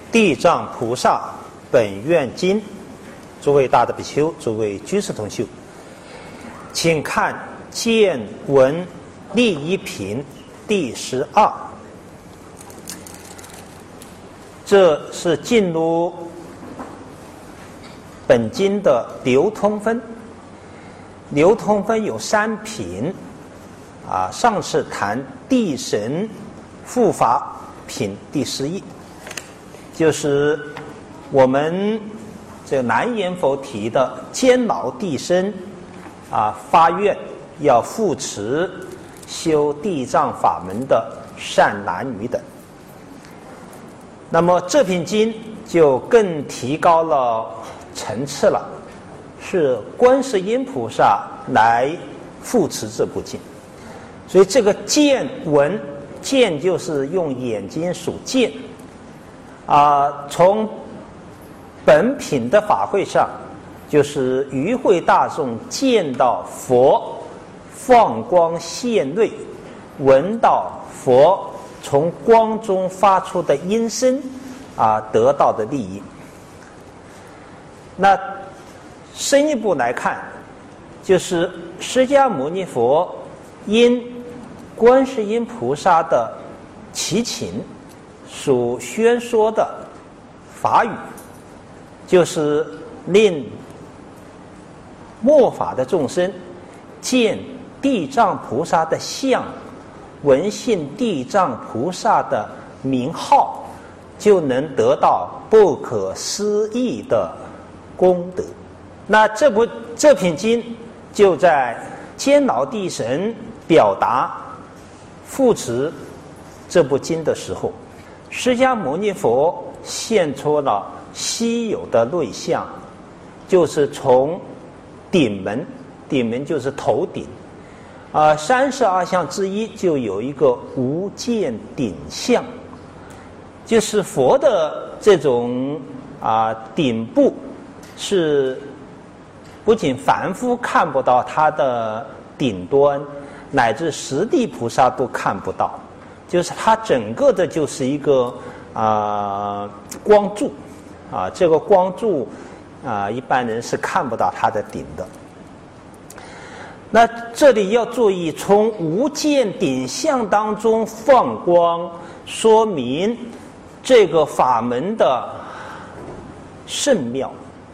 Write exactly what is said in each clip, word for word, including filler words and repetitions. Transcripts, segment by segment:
地藏菩萨本愿经，诸位大德比丘，诸位居士同修，请看见闻第一品第十二。这是进入本经的流通分。流通分有三品啊，上次谈地神护法品第十一，就是我们这南阎佛提的监牢地身啊，发愿要护持修地藏法门的善男女等。那么这品经就更提高了层次了，是观世音菩萨来护持这部经。所以这个见闻，见就是用眼睛所见啊。从本品的法会上，就是与会大众见到佛放光现瑞，闻到佛从光中发出的音声啊，得到的利益。那深一步来看，就是释迦牟尼佛因观世音菩萨的祈请所宣说的法语，就是令末法的众生见地藏菩萨的相，闻信地藏菩萨的名号，就能得到不可思议的功德。那这部这品经就在监牢地神表达护持这部经的时候，释迦牟尼佛现出了稀有的瑞相，就是从顶门，顶门就是头顶啊，三十二相之一就有一个无间顶相，就是佛的这种啊顶部是不仅凡夫看不到它的顶端，乃至十地菩萨都看不到，就是它整个的就是一个啊光柱啊，这个光柱啊一般人是看不到它的顶的。那这里要注意，从无间顶相当中放光，说明这个法门的甚妙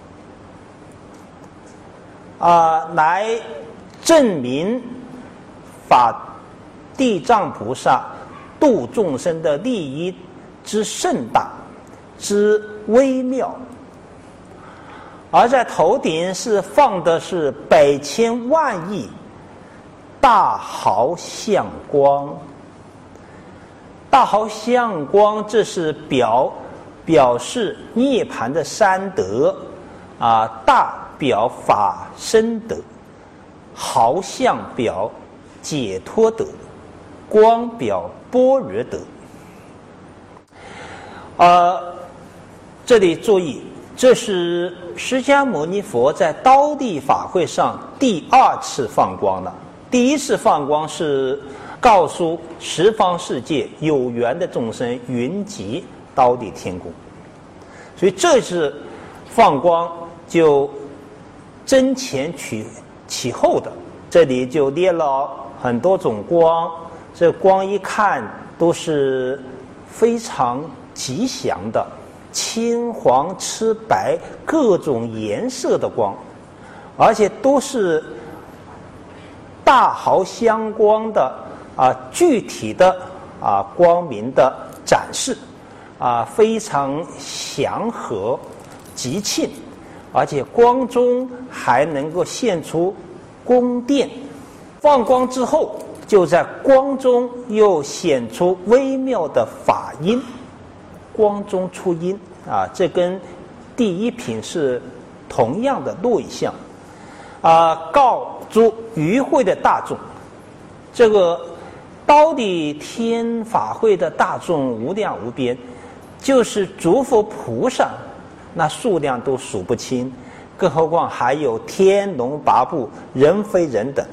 啊，来证明法地藏菩萨度众生的利益之甚大之微妙。而在头顶是放的是百千万亿大毫相光，大毫相光这是表表示涅槃的三德啊，大表法身德，毫相表解脱德，光表般若德。呃，这里注意，这是释迦牟尼佛在刀地法会上第二次放光了。第一次放光是告诉十方世界有缘的众生云集刀地天宫，所以这次放光就争前取其后的。这里就列了很多种光，这光一看都是非常吉祥的，青黄赤白各种颜色的光，而且都是大毫相光的啊具体的啊光明的展示啊，非常祥和吉庆，而且光中还能够现出宫殿。放光之后，就在光中又显出微妙的法音，光中出音啊，这跟第一品是同样的瑞相啊，告诸与会的大众，这个刀地天法会的大众无量无边，就是诸佛菩萨，那数量都数不清，更何况还有天龙八部、人非人等。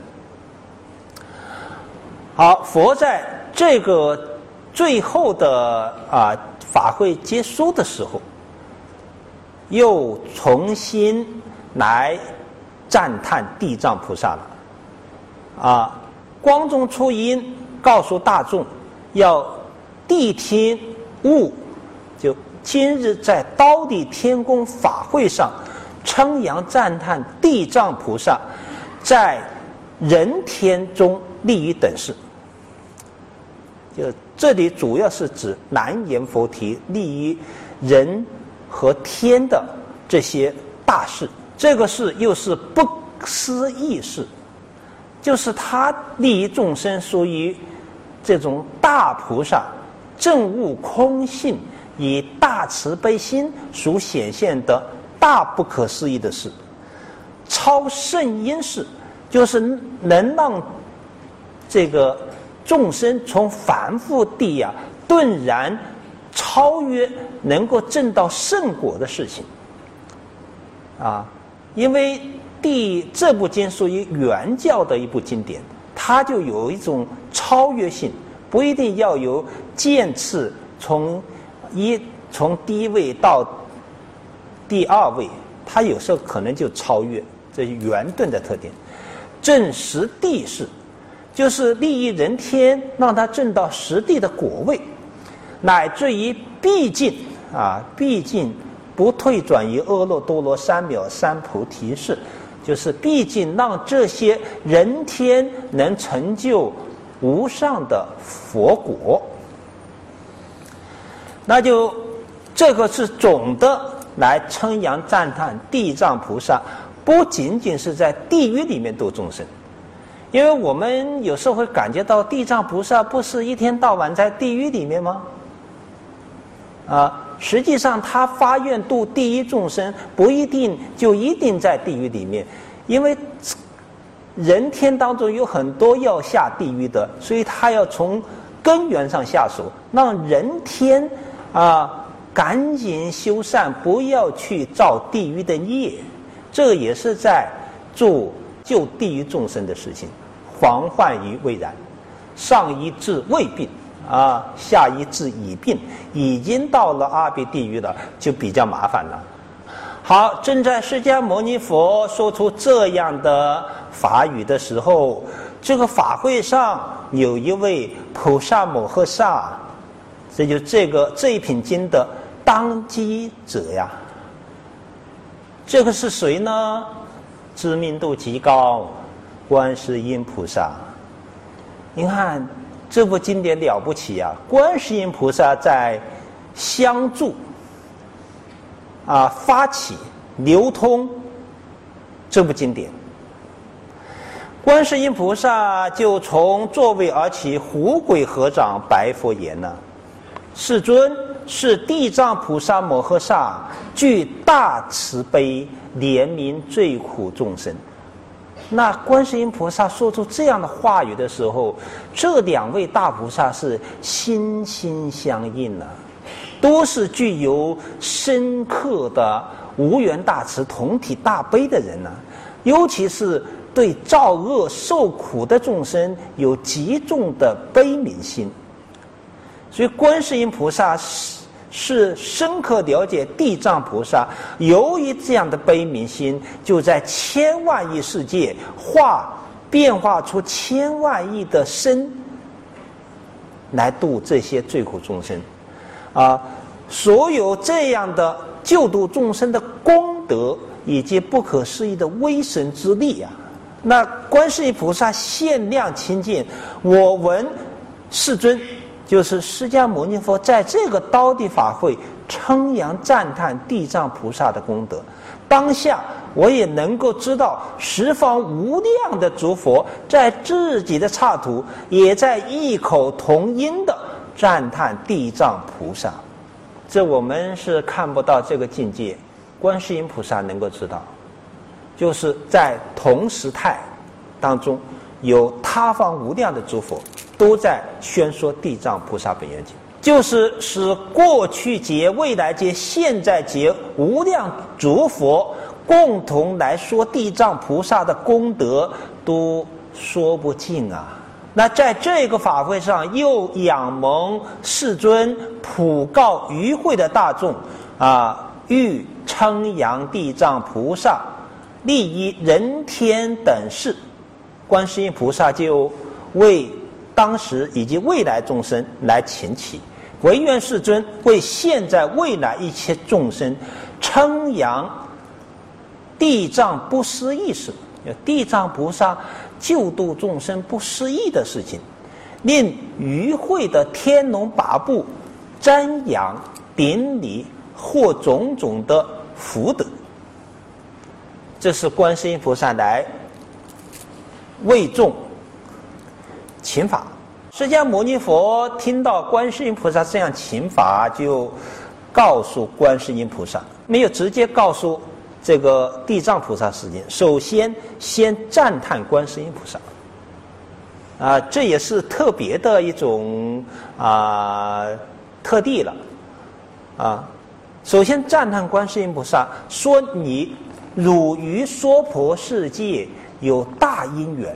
好，佛在这个最后的啊法会结束的时候，又重新来赞叹地藏菩萨了。啊，光宗初音告诉大众，要谛听悟，就今日在刀地天宫法会上称扬赞叹地藏菩萨在人天中利益等事。就这里主要是指南阎浮提利益人和天的这些大事，这个事又是不思议事，就是他利益众生，属于这种大菩萨证悟空性，以大慈悲心所显现的大不可思议的事。超圣因事，就是能让这个众生从凡夫地啊顿然超越，能够证到圣果的事情啊。因为第这部经属于原教的一部经典，它就有一种超越性，不一定要有渐次从一从第一位到第二位，它有时候可能就超越，这是圆顿的特点。证实地事，就是利益人天，让他证到实地的果位，乃至于毕竟啊，毕竟不退转于阿耨多罗三藐三菩提事，就是毕竟让这些人天能成就无上的佛果。那就这个是总的来称扬赞叹地藏菩萨，不仅仅是在地狱里面度众生。因为我们有时候会感觉到地藏菩萨不是一天到晚在地狱里面吗？啊，实际上他发愿度地狱众生，不一定就一定在地狱里面，因为人天当中有很多要下地狱的，所以他要从根源上下手，让人天啊赶紧修善，不要去造地狱的业。这个也是在做救地狱众生的事情，防患于未然。上医治未病啊，下医治已病，已经到了阿鼻地狱了，就比较麻烦了。好，正在释迦牟尼佛说出这样的法语的时候，这个法会上有一位菩萨摩诃萨，这就这个这一品经的当机者呀。这个是谁呢？知名度极高，观世音菩萨。你看这部经典了不起啊！观世音菩萨在相助啊，发起流通这部经典。观世音菩萨就从座位而起，虎鬼合掌，白佛言呢：世尊，是地藏菩萨摩诃萨具大慈悲，怜悯罪苦众生。那观世音菩萨说出这样的话语的时候，这两位大菩萨是心心相印啊，都是具有深刻的无缘大慈、同体大悲的人啊，尤其是对造恶受苦的众生有极重的悲悯心。所以观世音菩萨是是深刻了解地藏菩萨，由于这样的悲悯心，就在千万亿世界化变化出千万亿的身来度这些罪苦众生啊！所有这样的救度众生的功德以及不可思议的威神之力啊，那观世音菩萨限量亲近，我闻世尊就是释迦牟尼佛在这个刀地法会称扬赞叹地藏菩萨的功德，当下我也能够知道十方无量的诸佛在自己的刹土也在异口同音的赞叹地藏菩萨。这我们是看不到这个境界，观世音菩萨能够知道，就是在同时态当中有他方无量的诸佛都在宣说地藏菩萨本愿经，就是使过去劫、未来劫、现在劫无量诸佛共同来说地藏菩萨的功德，都说不尽啊！ 那在这个法会上，又仰蒙世尊普告与会的大众啊，欲称扬地藏菩萨，利益人天等事。观世音菩萨就为当时以及未来众生来请祈，唯愿世尊为现在未来一切众生称扬地藏不思议事，地藏菩萨救度众生不思议的事情，令与会的天龙八部瞻仰顶礼，获种种的福德。这是观世音菩萨来为众请法。释迦牟尼佛听到观世音菩萨这样请法，就告诉观世音菩萨，没有直接告诉这个地藏菩萨事情，首先先赞叹观世音菩萨，啊，这也是特别的一种啊特地了，啊，首先赞叹观世音菩萨，说你汝于娑婆世界有大因缘，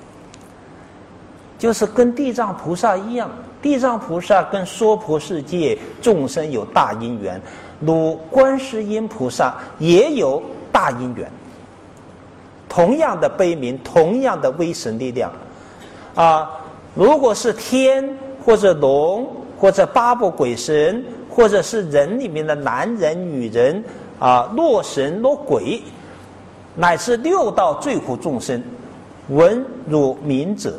就是跟地藏菩萨一样，地藏菩萨跟娑婆世界众生有大因缘，如观世音菩萨也有大因缘，同样的悲悯，同样的威神力量啊！如果是天或者龙或者八部鬼神，或者是人里面的男人女人啊，落神落鬼，乃至六道罪苦众生，闻汝名者，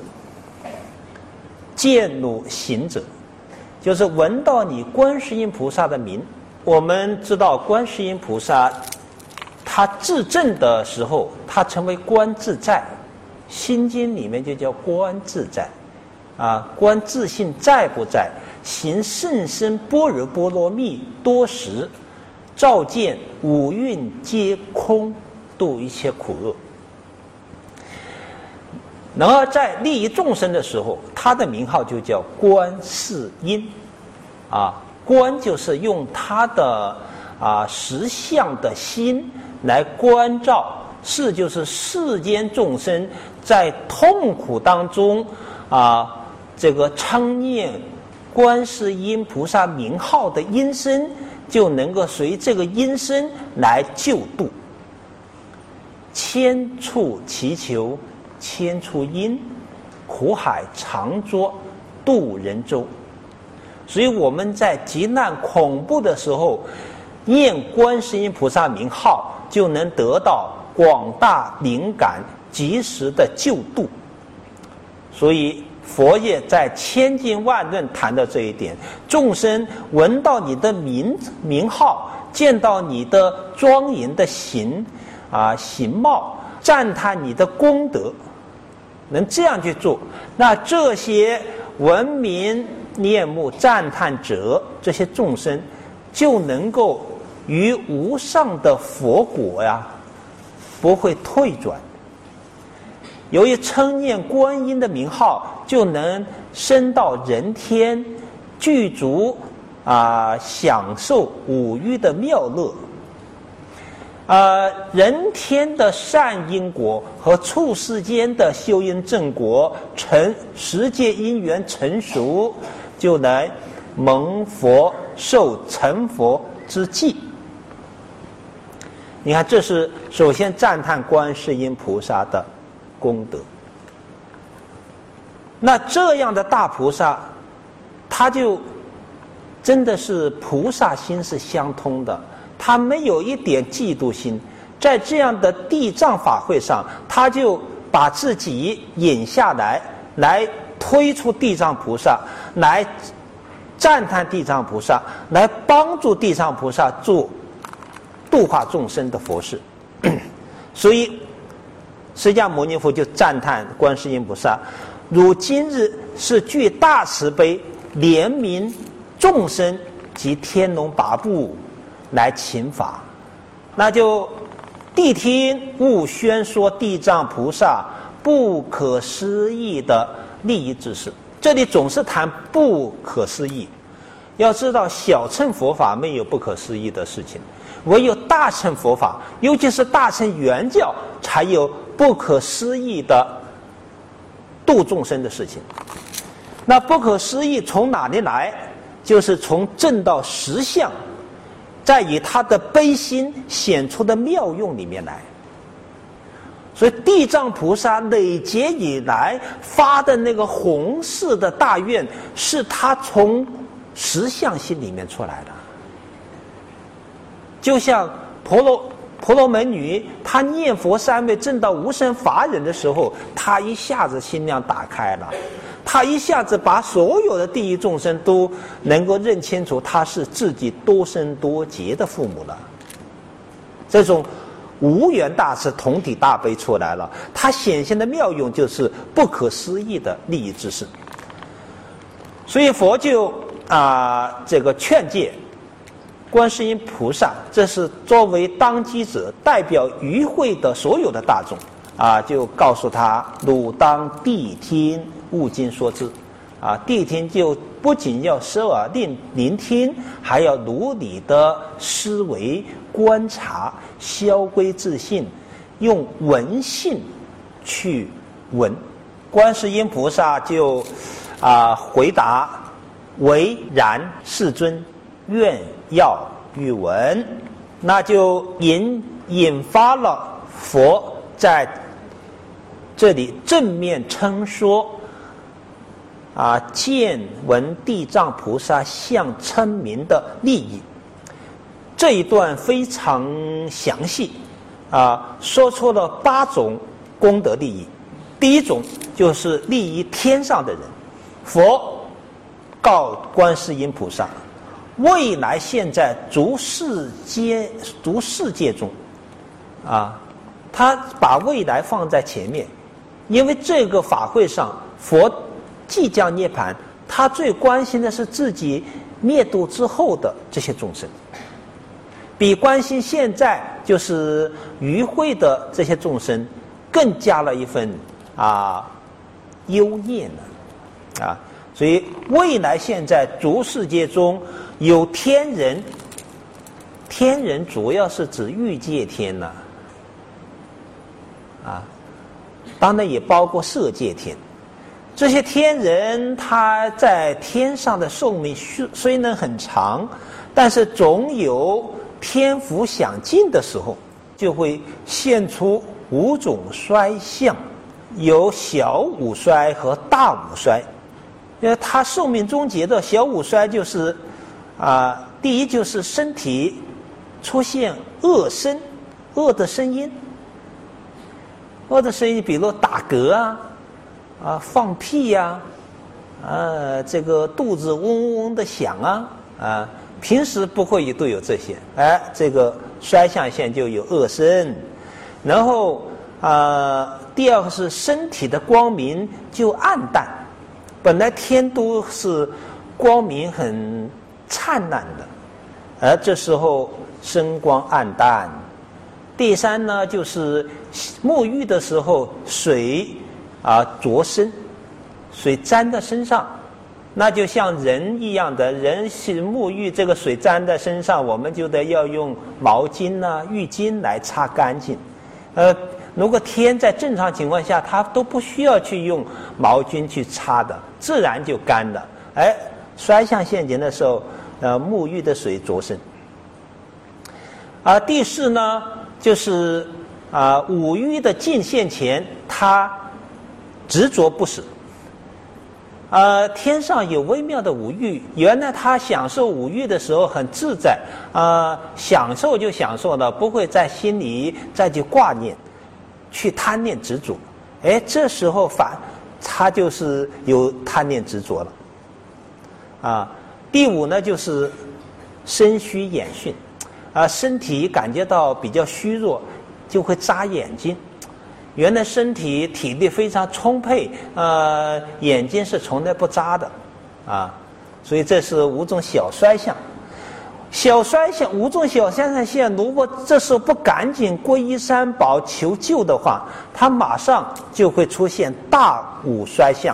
见汝行者，就是闻到你观世音菩萨的名。我们知道观世音菩萨他自证的时候，他成为观自在，心经里面就叫观自在啊，观自性在不在，行甚深般若波罗蜜多时，照见五蕴皆空，度一切苦厄。然而在利益众生的时候，他的名号就叫观世音啊，观就是用他的啊实相的心来关照，世就是世间众生在痛苦当中啊，这个称念观世音菩萨名号的音声，就能够随这个音声来救度。千处祈求千处因，苦海常作渡人舟。所以我们在极难恐怖的时候，念观世音菩萨名号，就能得到广大灵感，及时的救度。所以佛也在千经万论谈到这一点，众生闻到你的名名号，见到你的庄严的形啊形貌，赞叹你的功德，能这样去做，那这些闻名念目赞叹者，这些众生就能够于无上的佛果呀，不会退转。由于称念观音的名号，就能升到人天，具足啊享受五欲的妙乐。呃，人天的善因果和处世间的修因正果成十界因缘成熟，就能蒙佛受成佛之际。你看，这是首先赞叹观世音菩萨的功德。那这样的大菩萨，他就真的是菩萨心是相通的，他没有一点嫉妒心。在这样的地藏法会上，他就把自己引下来，来推出地藏菩萨，来赞叹地藏菩萨，来帮助地藏菩萨做度化众生的佛事。所以释迦牟尼佛就赞叹观世音菩萨，如今日是具大慈悲，怜悯众生及天龙八部来请法。那就谛听悟宣说地藏菩萨不可思议的利益之事。这里总是谈不可思议，要知道小乘佛法没有不可思议的事情，唯有大乘佛法，尤其是大乘圆教，才有不可思议的度众生的事情。那不可思议从哪里来？就是从正道实相，再以他的悲心显出的妙用里面来。所以地藏菩萨累劫以来发的那个弘誓的大愿，是他从实相心里面出来的。就像婆罗婆罗门女，她念佛三昧证到无生法忍的时候，她一下子心量打开了，她一下子把所有的地狱众生都能够认清楚，她是自己多生多劫的父母了。这种无缘大慈同体大悲出来了，它显现的妙用就是不可思议的利益之事。所以佛就啊、呃、这个劝诫观世音菩萨，这是作为当机者，代表与会的所有的大众啊，就告诉他：汝当谛听，勿今说之。啊，谛听就不仅要摄耳聆聆听，还要如理的思维观察，消归自性，用闻性去闻。观世音菩萨就啊回答：唯然，世尊，愿要欲闻。那就引引发了佛在这里正面称说啊，见闻地藏菩萨相称名的利益。这一段非常详细啊，说出了八种功德利益。第一种就是利益天上的人，佛告观世音菩萨：未来现在诸世界诸世界中，啊，他把未来放在前面，因为这个法会上佛即将涅槃，他最关心的是自己灭度之后的这些众生，比关心现在就是与会的这些众生更加了一份啊忧念了啊。所以未来现在诸世界中有天人，天人主要是指欲界天呐，啊，当然也包括色界天。这些天人他在天上的寿命虽能很长，但是总有天福享尽的时候，就会现出五种衰相，有小五衰和大五衰。因为他寿命终结的小五衰就是啊、呃，第一就是身体出现恶声，恶的声音，恶的声音，比如打嗝啊。啊，放屁呀、啊，啊，这个肚子嗡嗡的响啊，啊，平时不会都有这些，哎，这个衰相线就有恶声，然后啊，第二个是身体的光明就暗淡，本来天都是光明很灿烂的，而这时候声光暗淡。第三呢，就是沐浴的时候水。啊，着身，水沾在身上，那就像人一样的，人是沐浴，这个水沾在身上，我们就得要用毛巾啊、浴巾来擦干净。呃，如果天在正常情况下，它都不需要去用毛巾去擦的，自然就干了。哎，衰相现前的时候，呃，沐浴的水着身。啊，第四呢，就是啊，五欲的尽现前，它执着不死。呃，天上有微妙的五欲，原来他享受五欲的时候很自在，呃，享受就享受了，不会在心里再去挂念，去贪念执着。哎，这时候反他就是有贪念执着了。啊，第五呢就是身虚眼眩，啊，身体感觉到比较虚弱，就会眨眼睛。原来身体体力非常充沛，呃，眼睛是从来不眨的，啊，所以这是五种小衰相。小衰相，五种小衰相，如果这时候不赶紧皈依三宝求救的话，它马上就会出现大五衰相。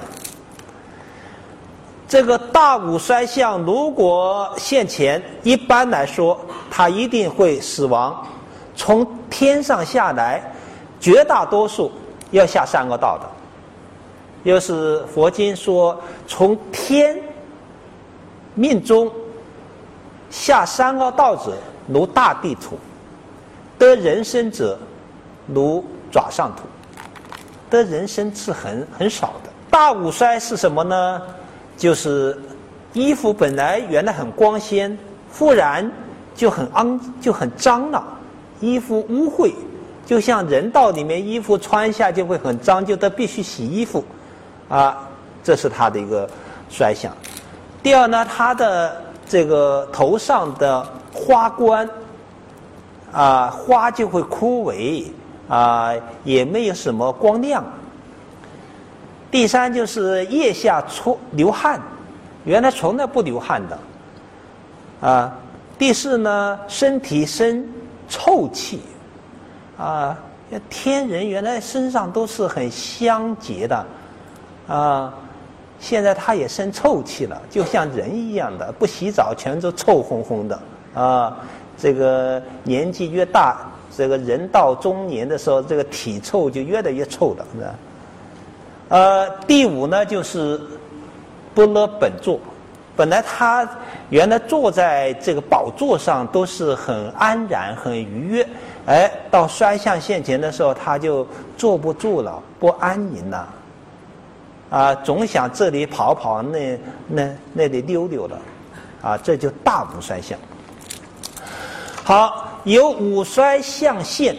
这个大五衰相如果现前，一般来说，它一定会死亡，从天上下来。绝大多数要下三恶道的， 又是佛经说，从天命中下三恶道者，如大地土；得人身者，如爪上土。得人身是很很少的。大五衰是什么呢？就是衣服本来原来很光鲜，忽然就很肮就很脏了，衣服污秽，就像人道里面衣服穿下就会很脏，就得必须洗衣服，啊，这是它的一个衰相。第二呢，它的这个头上的花冠，啊，花就会枯萎，啊，也没有什么光亮。第三就是腋下出流汗，原来从来不流汗的，啊。第四呢，身体生臭气，啊，天人原来身上都是很香洁的，啊，现在他也生臭气了，就像人一样的，不洗澡全都臭烘烘的，啊，这个年纪越大，这个人到中年的时候，这个体臭就越来越臭了，是吧？呃，第五呢，就是不乐本座。本来他原来坐在这个宝座上都是很安然、很愉悦，哎，到衰相现前的时候，他就坐不住了，不安宁了，啊，总想这里跑跑，那那那里溜溜了，啊，这就大五衰相。好，有五衰相现，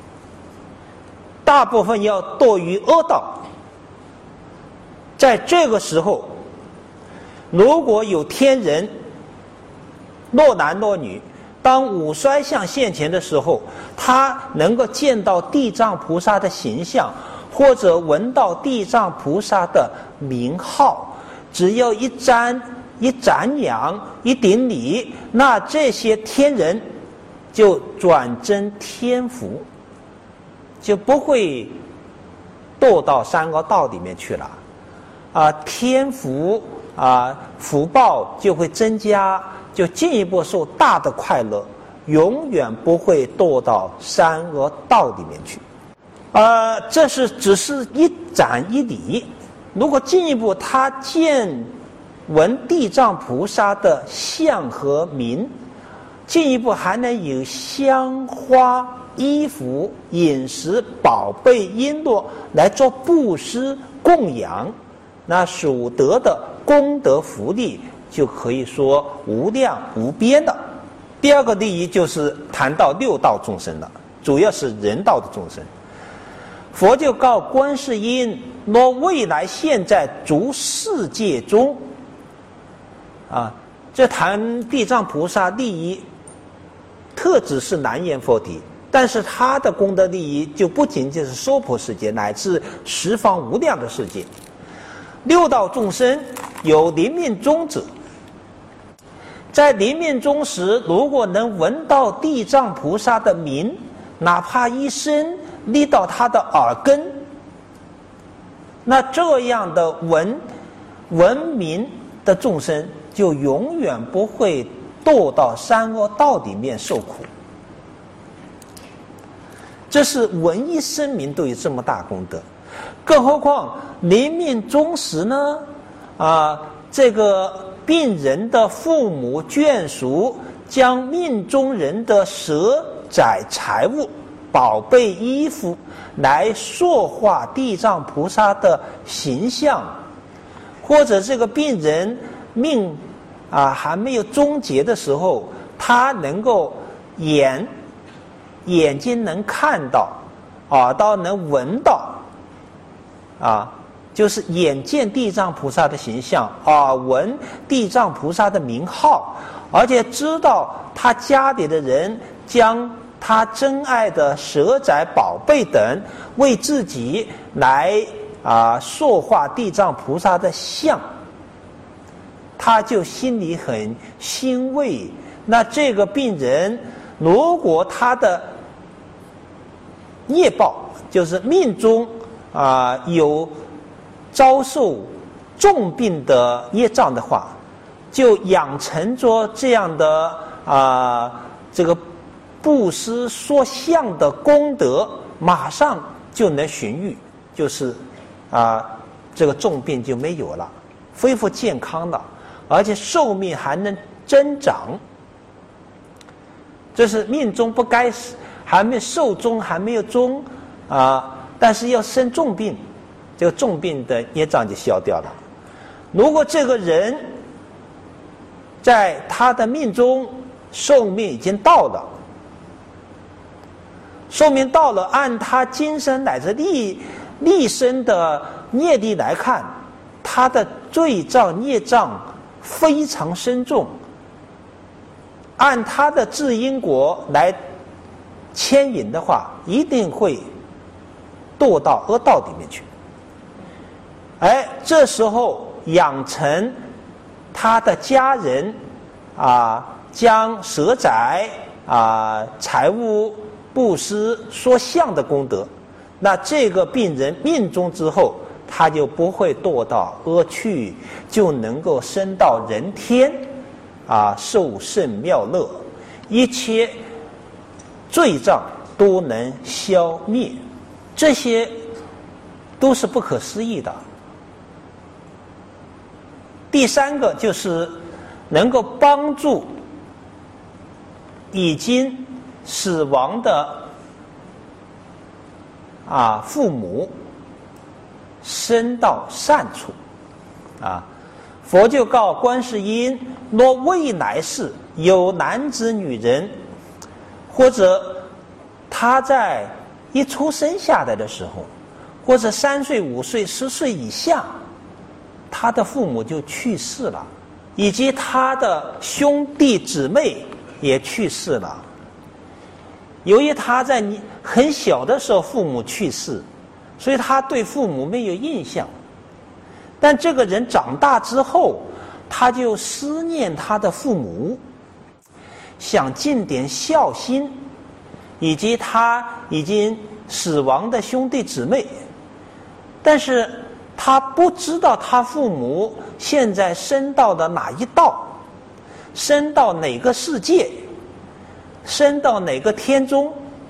大部分要堕于恶道。在这个时候，如果有天人，若男若女，当五衰相现前的时候，他能够见到地藏菩萨的形象，或者闻到地藏菩萨的名号，只要一瞻、一瞻仰、一顶礼，那这些天人就转增天福，就不会堕到三恶道里面去了。啊，天福啊，福报就会增加，就进一步受大的快乐，永远不会堕到三恶道里面去。啊，这是只是一展一礼。如果进一步他见闻地藏菩萨的相和名，进一步还能有香花、衣服、饮食、宝贝、璎珞来做布施供养。那所得的功德福利就可以说无量无边的。第二个利益就是谈到六道众生了，主要是人道的众生。佛就告观世音：若未来现在诸世界中，啊，这谈地藏菩萨利益，特指是南阎浮提，但是他的功德利益就不仅仅是娑婆世界，乃至十方无量的世界。六道众生有临命终者，在临命终时，如果能闻到地藏菩萨的名，哪怕一声离到他的耳根，那这样的闻闻名的众生就永远不会堕到三恶道里面受苦。这是闻一声名都有这么大功德。更何况临命终时呢？啊，这个病人的父母眷属将命中人的舍宰财物、宝贝衣服来塑化地藏菩萨的形象，或者这个病人命啊还没有终结的时候，他能够眼眼睛能看到，耳朵能闻到。啊，就是眼见地藏菩萨的形象，耳闻地藏菩萨的名号，而且知道他家里的人将他珍爱的舍宰宝贝等为自己来啊塑化地藏菩萨的像，他就心里很欣慰。那这个病人，如果他的业报就是命中啊、呃，有遭受重病的业障的话，就养成着这样的啊、呃、这个布施说相的功德，马上就能寻遇，就是啊、呃、 这个重病就没有了，恢复健康了，而且寿命还能增长。这是命中不该死，还没寿终还没有终啊，但是要生重病，这个重病的业障就消掉了。如果这个人在他的命中寿命已经到了，寿命到了，按他今生乃至历历生的业力来看，他的罪障业障非常深重，按他的自因果来牵引的话，一定会堕到恶道里面去。哎，这时候养成他的家人啊，将舍宅啊、财物布施说相的功德，那这个病人命中之后，他就不会堕到恶趣，就能够升到人天啊，受胜妙乐，一切罪障都能消灭，这些都是不可思议的。第三个就是能够帮助已经死亡的啊父母升到善处啊。佛就告观世音，若未来世有男子女人，或者他在一出生下来的时候，或者三岁五岁十岁以下，他的父母就去世了，以及他的兄弟姊妹也去世了。由于他在很小的时候父母去世，所以他对父母没有印象。但这个人长大之后，他就思念他的父母，想尽点孝心，以及他已经死亡的兄弟姊妹。但是他不知道他父母现在升到了哪一道，升到哪个世界，升到哪个天中，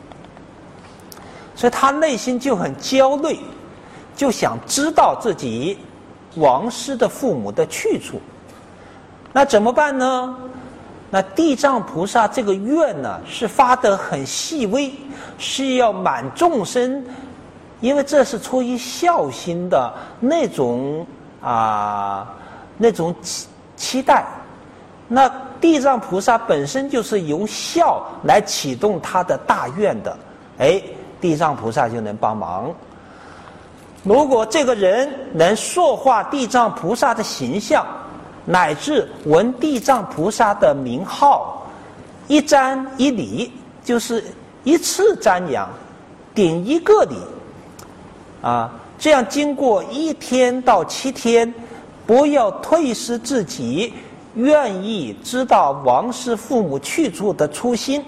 所以他内心就很焦虑，就想知道自己亡失的父母的去处。那怎么办呢？那地藏菩萨这个愿呢，是发得很细微，是要满众生，因为这是出于孝心的那种啊那种期期待。那地藏菩萨本身就是由孝来启动他的大愿的，哎，地藏菩萨就能帮忙。如果这个人能塑化地藏菩萨的形象，乃至闻地藏菩萨的名号，一瞻一礼，就是一次瞻仰顶一个礼啊，这样经过一天到七天，不要退失自己愿意知道亡失父母去处的初心。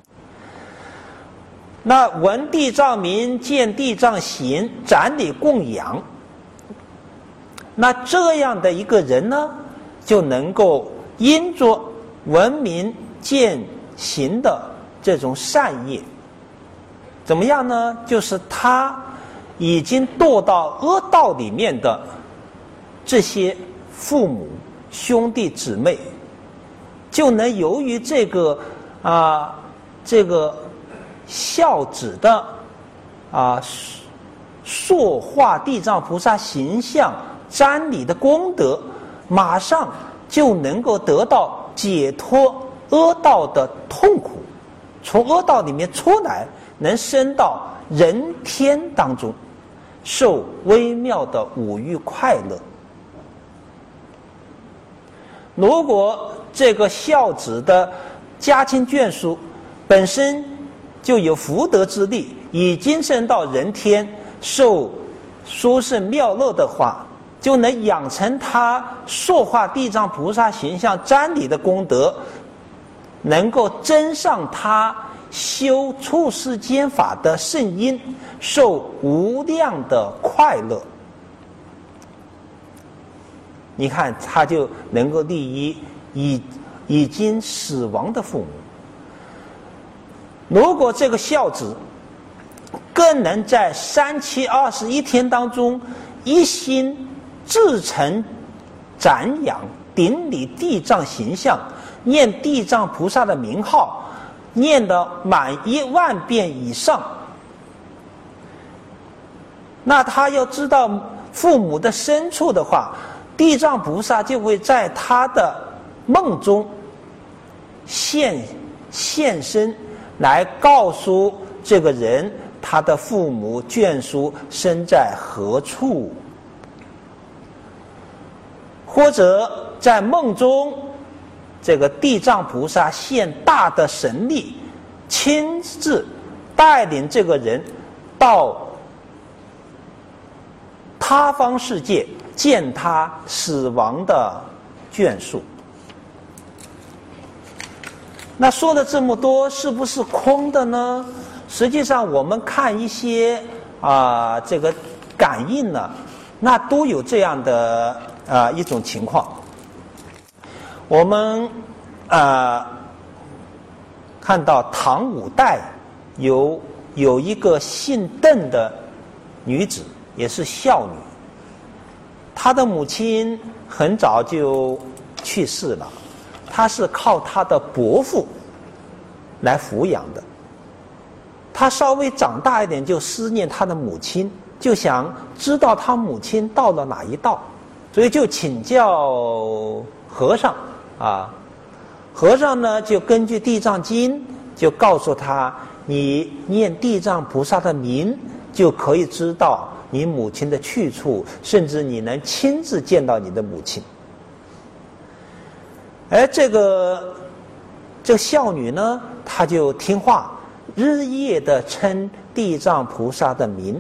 那闻地藏名，见地藏形，展礼供养，那这样的一个人呢，就能够因着闻名见行的这种善业，怎么样呢？就是他已经堕到恶道里面的这些父母兄弟姊妹，就能由于这个啊这个孝子的啊塑化地藏菩萨形象瞻礼的功德，马上就能够得到解脱恶道的痛苦，从恶道里面出来，能升到人天当中，受微妙的五欲快乐。如果这个孝子的家亲眷属本身就有福德之力，已经升到人天，受殊胜妙乐的话，就能养成他塑化地藏菩萨形象瞻礼的功德，能够增上他修处世间法的圣因，受无量的快乐。你看，他就能够利益已已经死亡的父母。如果这个孝子更能在三七二十一天当中一心至诚瞻仰顶礼地藏形象，念地藏菩萨的名号，念得满一万遍以上，那他要知道父母的深处的话，地藏菩萨就会在他的梦中现现身，来告诉这个人他的父母眷属身在何处，或者在梦中，这个地藏菩萨现大的神力，亲自带领这个人到他方世界见他死亡的眷属。那说了这么多，是不是空的呢？实际上，我们看一些啊、呃、这个感应呢，那都有这样的啊、呃、一种情况。我们啊、呃、看到唐五代有有一个姓邓的女子，也是孝女，她的母亲很早就去世了，她是靠她的伯父来抚养的。她稍微长大一点就思念她的母亲，就想知道她母亲到了哪一道，所以就请教和尚啊。和尚呢就根据地藏经就告诉他，你念地藏菩萨的名就可以知道你母亲的去处，甚至你能亲自见到你的母亲。而这个这个孝女呢，她就听话，日夜的称地藏菩萨的名。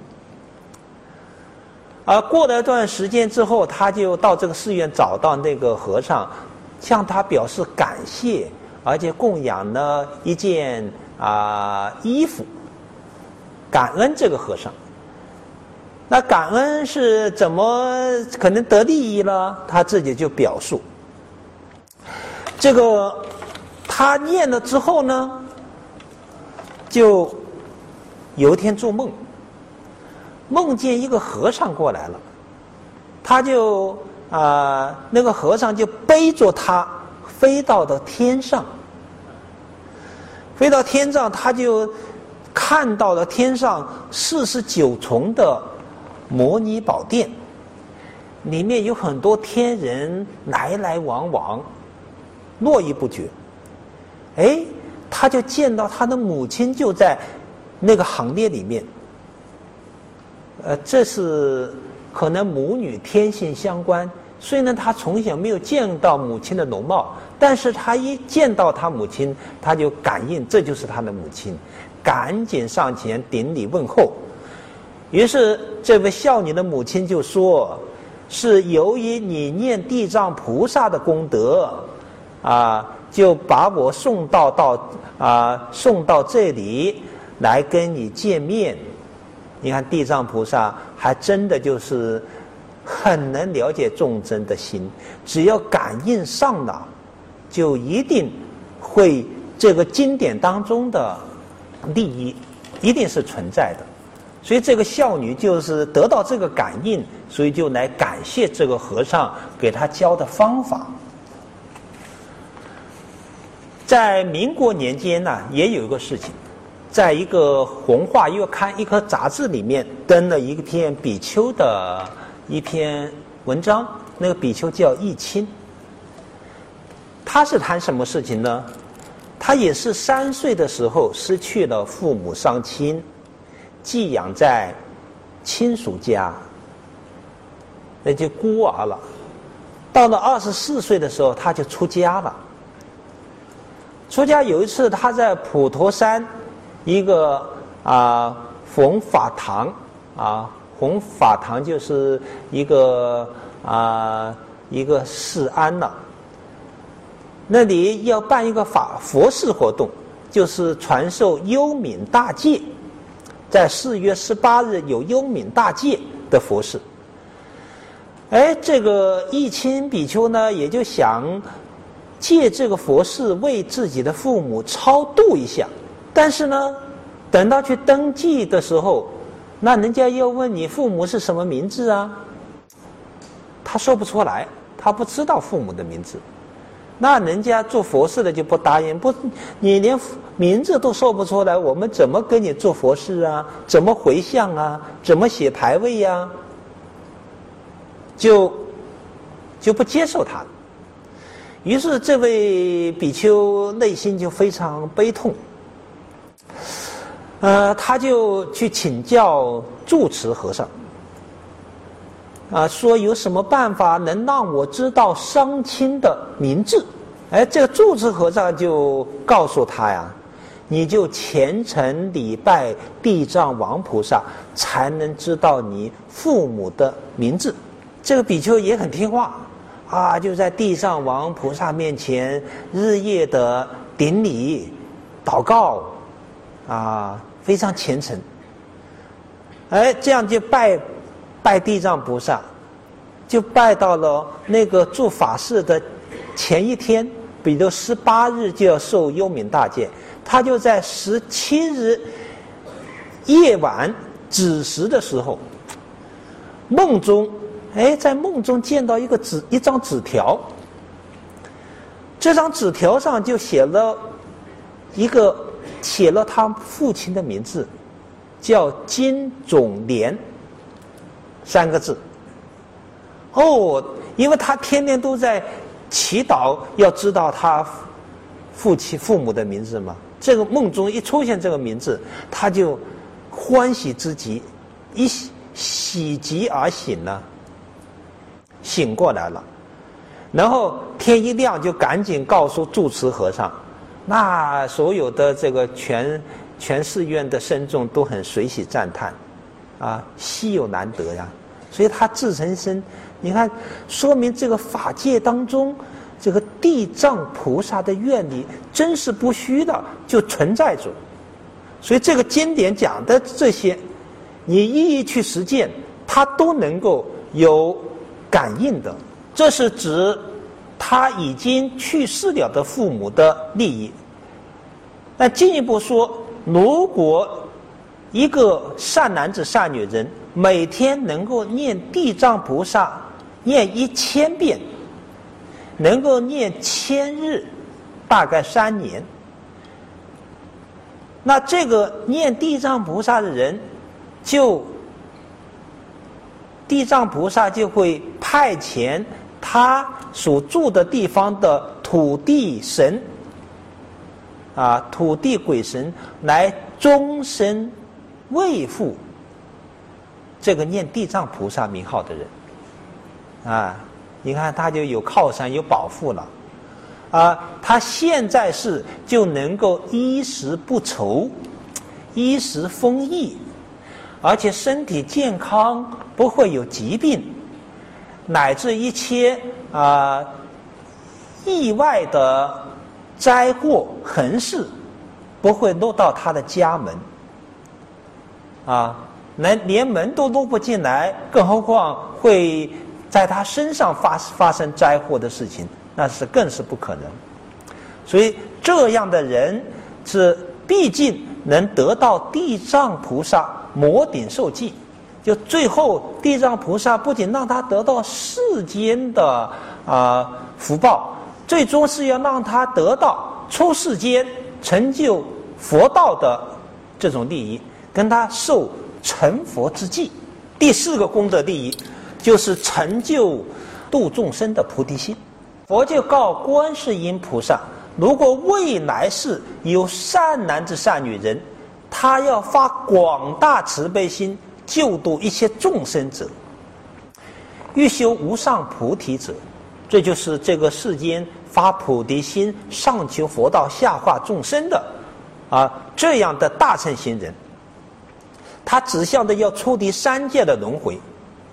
而过了一段时间之后，她就到这个寺院找到那个和尚，向他表示感谢，而且供养了一件啊、呃、衣服，感恩这个和尚。那感恩是怎么可能得利益了？他自己就表述，这个他念了之后呢，就有一天做梦，梦见一个和尚过来了，他就啊、呃、那个和尚就背着他飞到了天上，飞到天上，他就看到了天上四十九重的摩尼宝殿，里面有很多天人来来往往，络绎不绝。哎，他就见到他的母亲就在那个行列里面。呃，这是可能母女天性相关。虽然他从小没有见到母亲的容貌，但是他一见到他母亲，他就感应这就是他的母亲，赶紧上前顶礼问候。于是这位孝女的母亲就说，是由于你念地藏菩萨的功德啊，就把我送到到啊送到这里来跟你见面。你看地藏菩萨还真的就是很能了解众生的心，只要感应上了，就一定会这个经典当中的利益一定是存在的。所以这个孝女就是得到这个感应，所以就来感谢这个和尚给他教的方法。在民国年间呢，也有一个事情，在一个《弘化月刊》一颗杂志里面登了一篇比丘的一篇文章，那个比丘叫义清。他是谈什么事情呢？他也是三岁的时候失去了父母双亲，寄养在亲属家，那就孤儿了。到了二十四岁的时候，他就出家了。出家有一次，他在普陀山一个啊弘法堂啊，弘法堂就是一个啊一个寺庵了。那里要办一个法佛事活动，就是传授幽冥大戒。在四月十八日有幽冥大戒的佛事。哎，这个义清比丘呢，也就想借这个佛事为自己的父母超度一下。但是呢，等到去登记的时候，那人家要问你父母是什么名字啊？ 他说不出来，他不知道父母的名字。那人家做佛事的就不答应，不，你连名字都说不出来，我们怎么跟你做佛事啊？怎么回向啊？怎么写牌位呀、啊？就就不接受他。于是这位比丘内心就非常悲痛，呃，他就去请教住持和尚，啊，说有什么办法能让我知道伤亲的名字？哎，这个住持和尚就告诉他呀，你就虔诚礼拜地藏王菩萨，才能知道你父母的名字。这个比丘也很听话啊，就在地藏王菩萨面前日夜的顶礼祷告啊，非常虔诚。哎，这样就拜拜地藏菩萨，就拜到了那个做法事的前一天，比如十八日就要受幽冥大戒，他就在十七日夜晚子时的时候，梦中，哎，在梦中见到一个纸一张纸条，这张纸条上就写了一个写了他父亲的名字，叫金种莲三个字。哦，因为他天天都在祈祷，要知道他父亲父母的名字嘛。这个梦中一出现这个名字，他就欢喜之极，一喜极而醒了，醒过来了。然后天一亮，就赶紧告诉住持和尚。那所有的这个全全寺院的僧众都很随喜赞叹，啊，稀有难得呀。所以他自成身，你看，说明这个法界当中，这个地藏菩萨的愿力真是不虚的，就存在着。所以这个经典讲的这些，你一一去实践，它都能够有感应的。这是指他已经去世了的父母的利益。那进一步说，如果一个善男子善女人每天能够念地藏菩萨念一千遍，能够念千日，大概三年，那这个念地藏菩萨的人，就地藏菩萨就会派遣他所住的地方的土地神啊，土地鬼神来终身卫护这个念地藏菩萨名号的人啊。你看他就有靠山有保护了啊，他现在是就能够衣食不愁，衣食丰溢，而且身体健康，不会有疾病，乃至一切啊意外的灾祸横事不会落到他的家门啊，连连门都落不进来，更何况会在他身上发发生灾祸的事情，那是更是不可能。所以这样的人是毕竟能得到地藏菩萨摩顶受记，就最后地藏菩萨不仅让他得到世间的啊、呃、福报，最终是要让他得到出世间成就佛道的这种利益，跟他受成佛之际。第四个功德利益就是成就度众生的菩提心。佛就告观世音菩萨，如果未来世有善男子善女人，他要发广大慈悲心救度一切众生者，欲修无上菩提者，这就是这个世间发菩提心上求佛道下化众生的啊这样的大乘行人，他指向的要出离三界的轮回。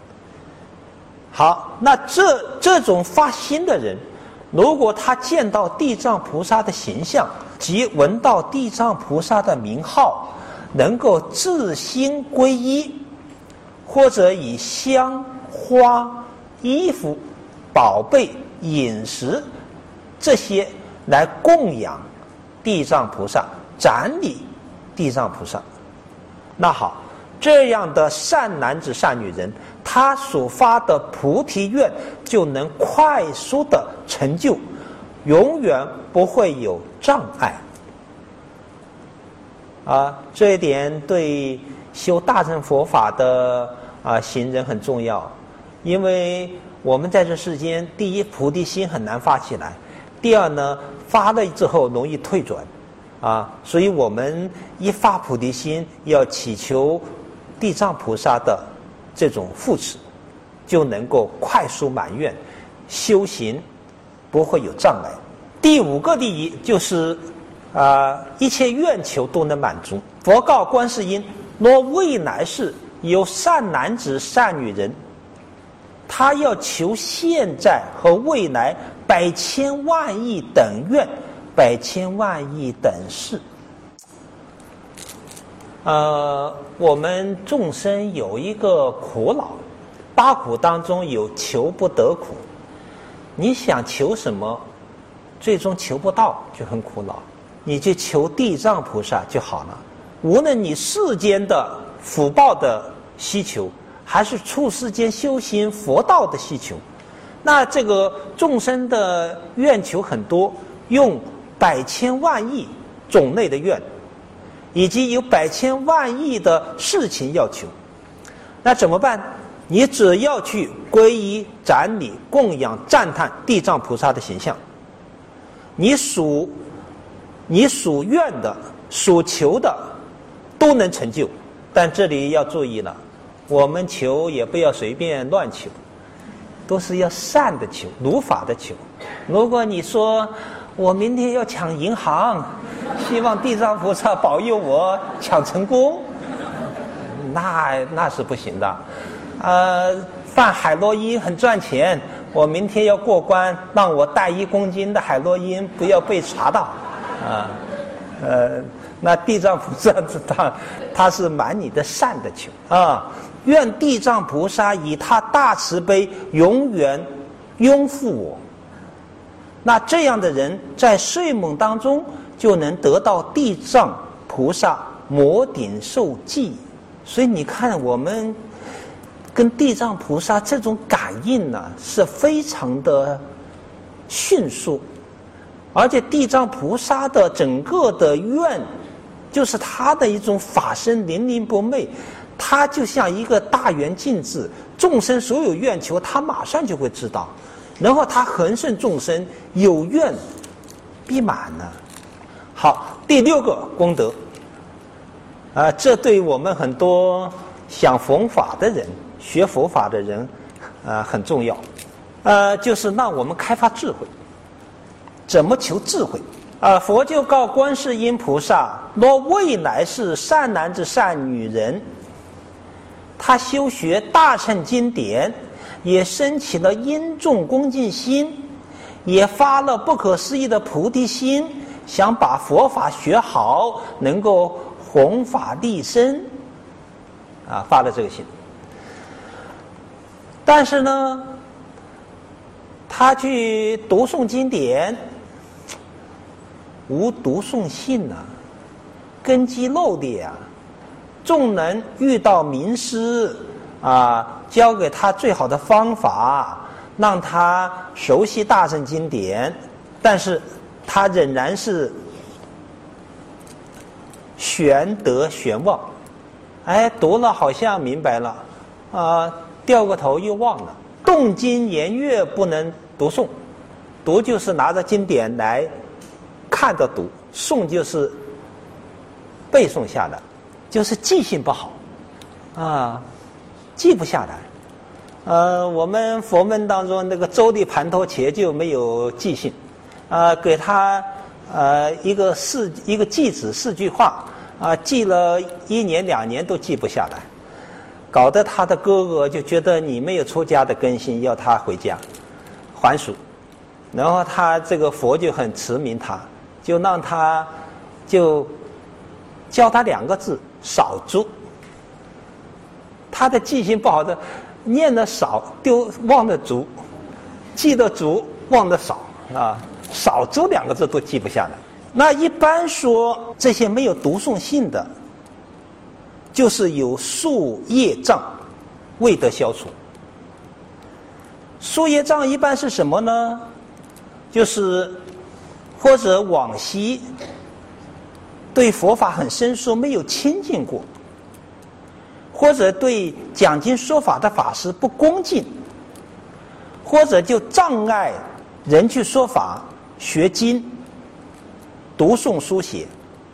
好，那这这种发心的人，如果他见到地藏菩萨的形象，即闻到地藏菩萨的名号，能够自心皈依，或者以香花衣服宝贝饮食这些来供养地藏菩萨，瞻礼地藏菩萨，那好， 这样的善男子善女人，他所发的菩提愿就能快速的成就，永远不会有障碍。啊，这一点对修大乘佛法的啊行人很重要，因为我们在这世间，第一菩提心很难发起来，第二呢，发了之后容易退转，啊，所以我们一发菩提心，要祈求地藏菩萨的这种护持，就能够快速满愿，修行不会有障碍。第五个利益就是啊、呃，一切愿求都能满足。佛告观世音：若未来世有善男子善女人，他要求现在和未来百千万亿等愿，百千万亿等事。呃，我们众生有一个苦恼，八苦当中有求不得苦。你想求什么，最终求不到，就很苦恼。你就求地藏菩萨就好了。无论你世间的福报的需求，还是处世间修行佛道的需求，那这个众生的愿求很多，用百千万亿种类的愿，以及有百千万亿的事情要求，那怎么办？你只要去皈依、瞻礼、供养、赞叹地藏菩萨的形象，你属你属愿的、属求的都能成就。但这里要注意了，我们求也不要随便乱求，都是要善的求，如法的求。如果你说我明天要抢银行，希望地藏菩萨保佑我抢成功，那那是不行的。呃，贩海洛因很赚钱，我明天要过关，让我带一公斤的海洛因不要被查到啊。呃，那地藏菩萨他他是满你的善的求啊，愿地藏菩萨以他大慈悲永远拥护我。那这样的人在睡梦当中就能得到地藏菩萨摩顶受记。所以你看，我们跟地藏菩萨这种感应呢、啊，是非常的迅速。而且地藏菩萨的整个的愿，就是他的一种法身灵灵不昧，他就像一个大圆镜子，众生所有愿求他马上就会知道，然后他恒顺众生，有愿必满呢。好，第六个功德啊、呃，这对我们很多想弘法的人、学佛法的人啊、呃、很重要，呃，就是让我们开发智慧。怎么求智慧啊？佛就告观世音菩萨：若未来世善男子善女人，他修学大乘经典，也升起了殷重恭敬心，也发了不可思议的菩提心，想把佛法学好，能够弘法利生，啊，发了这个心。但是呢，他去读诵经典，无读诵性啊，根基漏劣啊。纵能遇到名师啊，教给他最好的方法，让他熟悉大乘经典，但是他仍然是玄德玄忘。哎，读了好像明白了，啊，掉个头又忘了。动经言乐不能读诵，读就是拿着经典来看着读，诵就是背诵下来，就是记性不好啊，记不下来。呃，我们佛门当中那个周地盘陀伽就没有记性，啊，给他呃一个四一个记子四句话啊，记了一年两年都记不下来，搞得他的哥哥就觉得你没有出家的根性，要他回家还俗。然后他这个佛就很慈悯他，就让他就教他两个字少足。他的记性不好的，念的少丢忘的足，记得足忘的少啊，少足两个字都记不下来。那一般说这些没有读诵性的， 就是有宿业障未得消除。宿业障一般是什么呢？就是或者往昔对佛法很生疏，没有亲近过，或者对讲经说法的法师不恭敬，或者就障碍人去说法、学经、读诵书写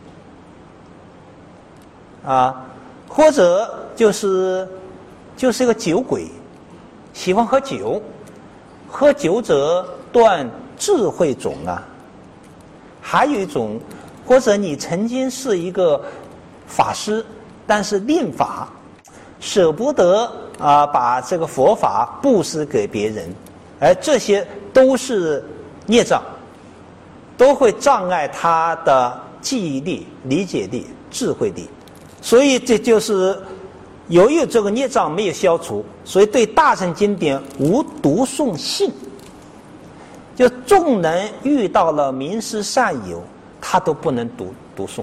啊，或者就是就是一个酒鬼，喜欢喝酒，喝酒者断智慧种啊。还有一种，或者你曾经是一个法师，但是念法舍不得啊，把这个佛法布施给别人，而这些都是业障，都会障碍他的记忆力、理解力、智慧力。所以这就是由于这个业障没有消除，所以对大乘经典无读诵性。就纵能遇到了名师善友，他都不能读读诵。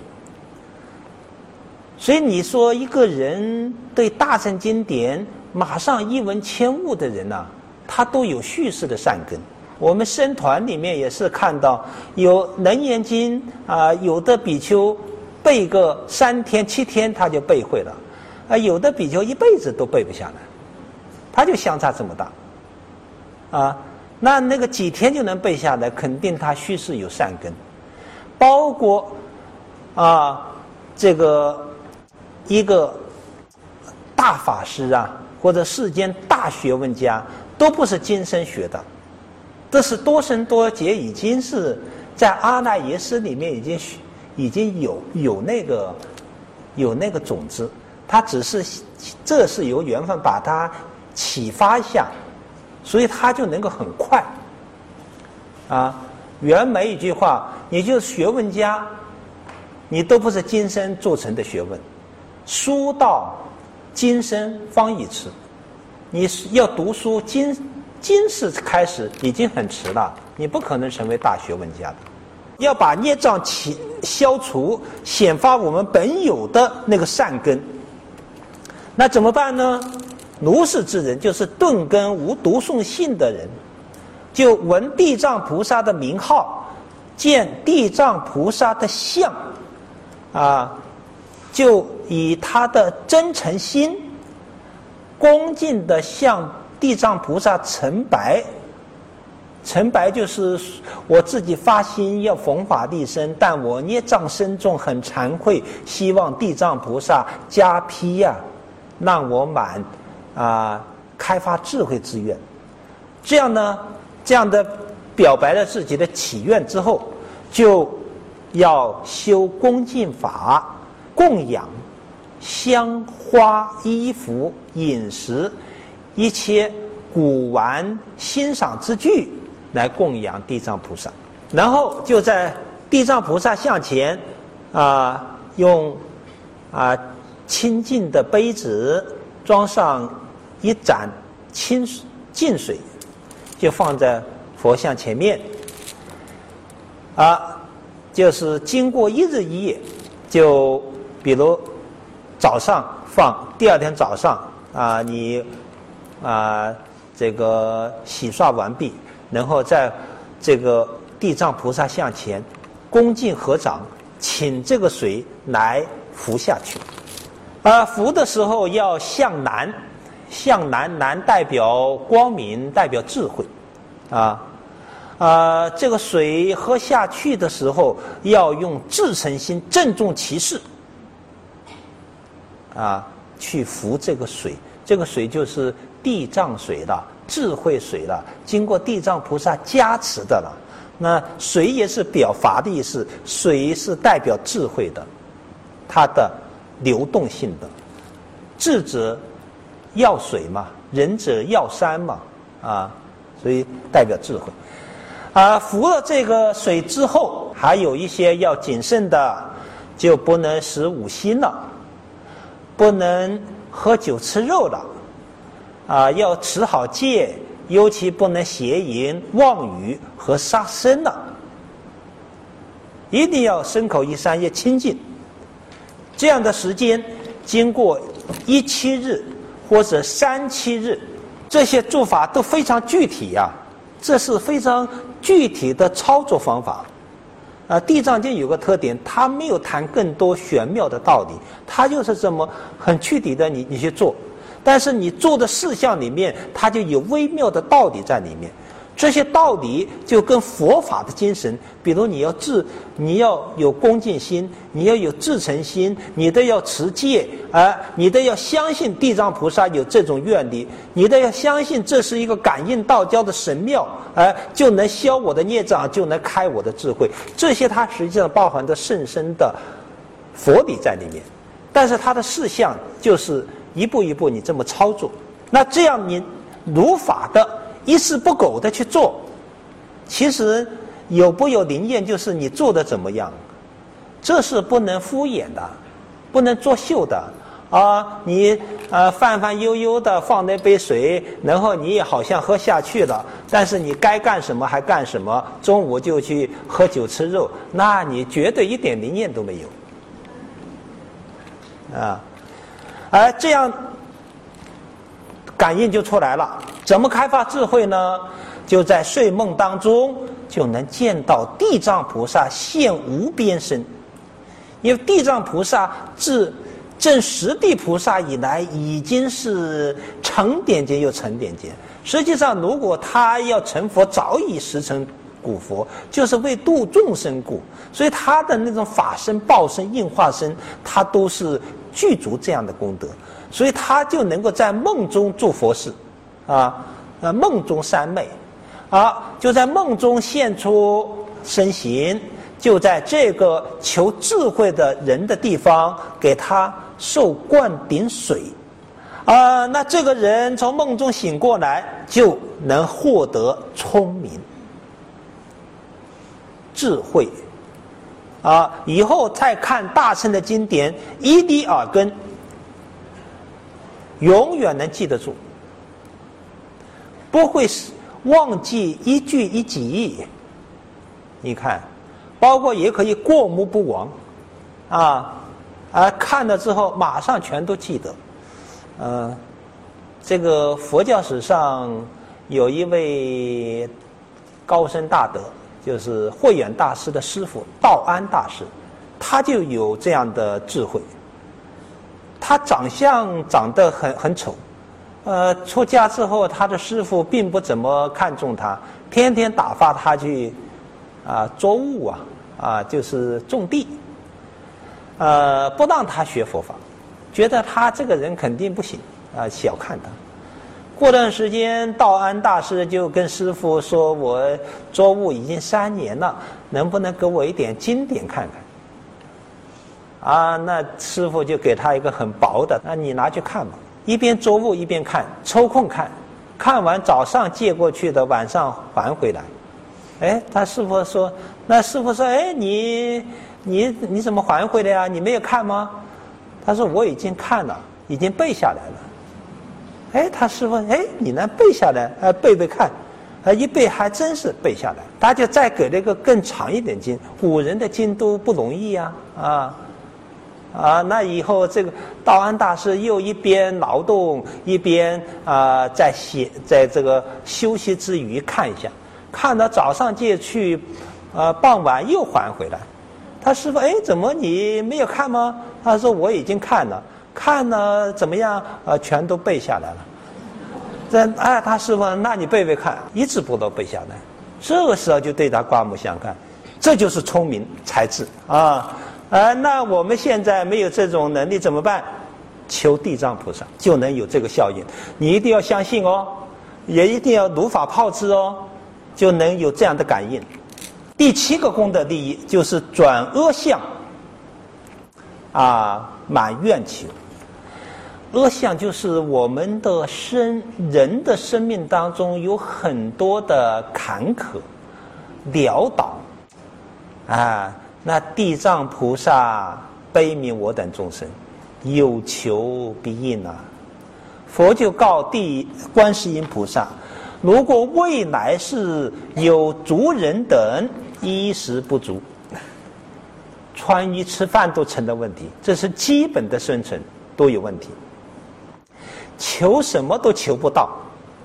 所以你说一个人对大乘经典马上一闻千悟的人呢、啊，他都有叙事的善根。我们僧团里面也是看到有楞严经啊、呃，有的比丘背个三天七天他就背会了，啊、呃，有的比丘一辈子都背不下来，他就相差这么大，啊。那那个几天就能背下来，肯定他虚实有善根。包括啊，这个一个大法师啊，或者世间大学问家，都不是今生学的，这是多生多劫，已经是在阿赖耶识里面已经已经有有那个有那个种子，他只是这是由缘分把它启发一下。所以他就能够很快啊！原来一句话，你就是学问家，你都不是今生做成的学问，书到今生方已迟。你要读书，今今世开始已经很迟了，你不可能成为大学问家的。要把业障起消除，显发我们本有的那个善根，那怎么办呢？如是之人，就是顿根无读诵性的人，就闻地藏菩萨的名号，见地藏菩萨的相，啊，就以他的真诚心，恭敬的向地藏菩萨陈白。陈白就是我自己发心要弘法利生，但我业障深重，很惭愧，希望地藏菩萨加披呀、啊，让我满。啊，开发智慧之愿，这样呢，这样的表白了自己的祈愿之后，就要修恭敬法，供养香花、衣服、饮食一切古玩欣赏之具来供养地藏菩萨，然后就在地藏菩萨像前啊，用啊清净的杯子装上一盏清净水，就放在佛像前面啊，就是经过一日一夜，就比如早上放，第二天早上啊，你啊这个洗刷完毕，然后在这个地藏菩萨像前恭敬合掌，请这个水来服下去。啊，服的时候要向南。向南，南代表光明，代表智慧，啊，啊，这个水喝下去的时候，要用至诚心郑重其事，啊，去服这个水。这个水就是地藏水了，智慧水了，经过地藏菩萨加持的了。那水也是表法的意思，水是代表智慧的，它的流动性的，智者。要水嘛，仁者要山嘛，啊，所以代表智慧。啊，服了这个水之后，还有一些要谨慎的，就不能食五辛了，不能喝酒吃肉了，啊，要持好戒，尤其不能邪淫、妄语和杀生了，一定要身口意三业清净。这样的时间经过一七日或者三七日，这些做法都非常具体呀、啊，这是非常具体的操作方法。啊，地藏经有个特点，它没有谈更多玄妙的道理，它就是这么很具体的你你去做，但是你做的事项里面，它就有微妙的道理在里面。这些道理就跟佛法的精神，比如你要自，你要有恭敬心，你要有至诚心，你都要持戒，啊、呃，你都要相信地藏菩萨有这种愿力，你都要相信这是一个感应道交的神妙，啊、呃，就能消我的孽障，就能开我的智慧。这些它实际上包含着甚深的佛理在里面，但是它的事项就是一步一步你这么操作，那这样你如法的。一丝不苟的去做，其实有不有灵验，就是你做的怎么样，这是不能敷衍的，不能作秀的啊！你呃泛泛悠悠的放那杯水，然后你也好像喝下去了，但是你该干什么还干什么，中午就去喝酒吃肉，那你绝对一点灵验都没有啊！而这样感应就出来了。怎么开发智慧呢？就在睡梦当中就能见到地藏菩萨现无边身。因为地藏菩萨自证十地菩萨以来，已经是成点劫又成点劫。实际上，如果他要成佛，早已时成古佛，就是为度众生故。所以他的那种法身、报身、应化身，他都是具足这样的功德，所以他就能够在梦中做佛事。啊，呃，梦中三昧，啊，就在梦中现出身形，就在这个求智慧的人的地方，给他受灌顶水，啊，那这个人从梦中醒过来，就能获得聪明、智慧，啊，以后再看大乘的经典，一滴耳根，永远能记得住。不会忘记一句一偈，你看，包括也可以过目不忘，啊，啊，看了之后马上全都记得。呃，这个佛教史上有一位高僧大德，就是慧远大师的师父道安大师，他就有这样的智慧。他长相长得很很丑。呃，出家之后，他的师父并不怎么看重他，天天打发他去啊作物啊啊，就是种地，呃，不让他学佛法，觉得他这个人肯定不行啊，小看他。过段时间，道安大师就跟师父说：“我作物已经三年了，能不能给我一点经典看看？”啊，那师父就给他一个很薄的，那你拿去看吧。一边作物一边看，抽空看，看完早上借过去的，晚上还回来。哎，他师父说，那师父说，哎，你你你怎么还回来呀？你没有看吗？他说我已经看了，已经背下来了。哎，他师父，哎，你能背下来？啊，背背看，啊，一背还真是背下来。他就再给了一个更长一点经，古人的经都不容易呀，啊。啊，那以后这个道安大师又一边劳动一边啊、呃、在写，在这个休息之余看一下，看到早上借去，呃傍晚又还回来。他师父，哎，怎么你没有看吗？他说我已经看了，看了怎么样？呃，全都背下来了。这哎，他师父，那你背背看，一字不漏背下来。这个时候就对他刮目相看，这就是聪明才智啊。啊，那我们现在没有这种能力怎么办？求地藏菩萨就能有这个效应。你一定要相信哦，也一定要如法炮制哦，就能有这样的感应。第七个功德第一就是转恶相，啊，满愿求。恶相就是我们的生人的生命当中有很多的坎坷、潦倒，啊。那地藏菩萨悲悯我等众生，有求必应啊！佛就告地观世音菩萨，如果未来是有族人等衣食不足，穿衣吃饭都成了问题，这是基本的生存都有问题，求什么都求不到，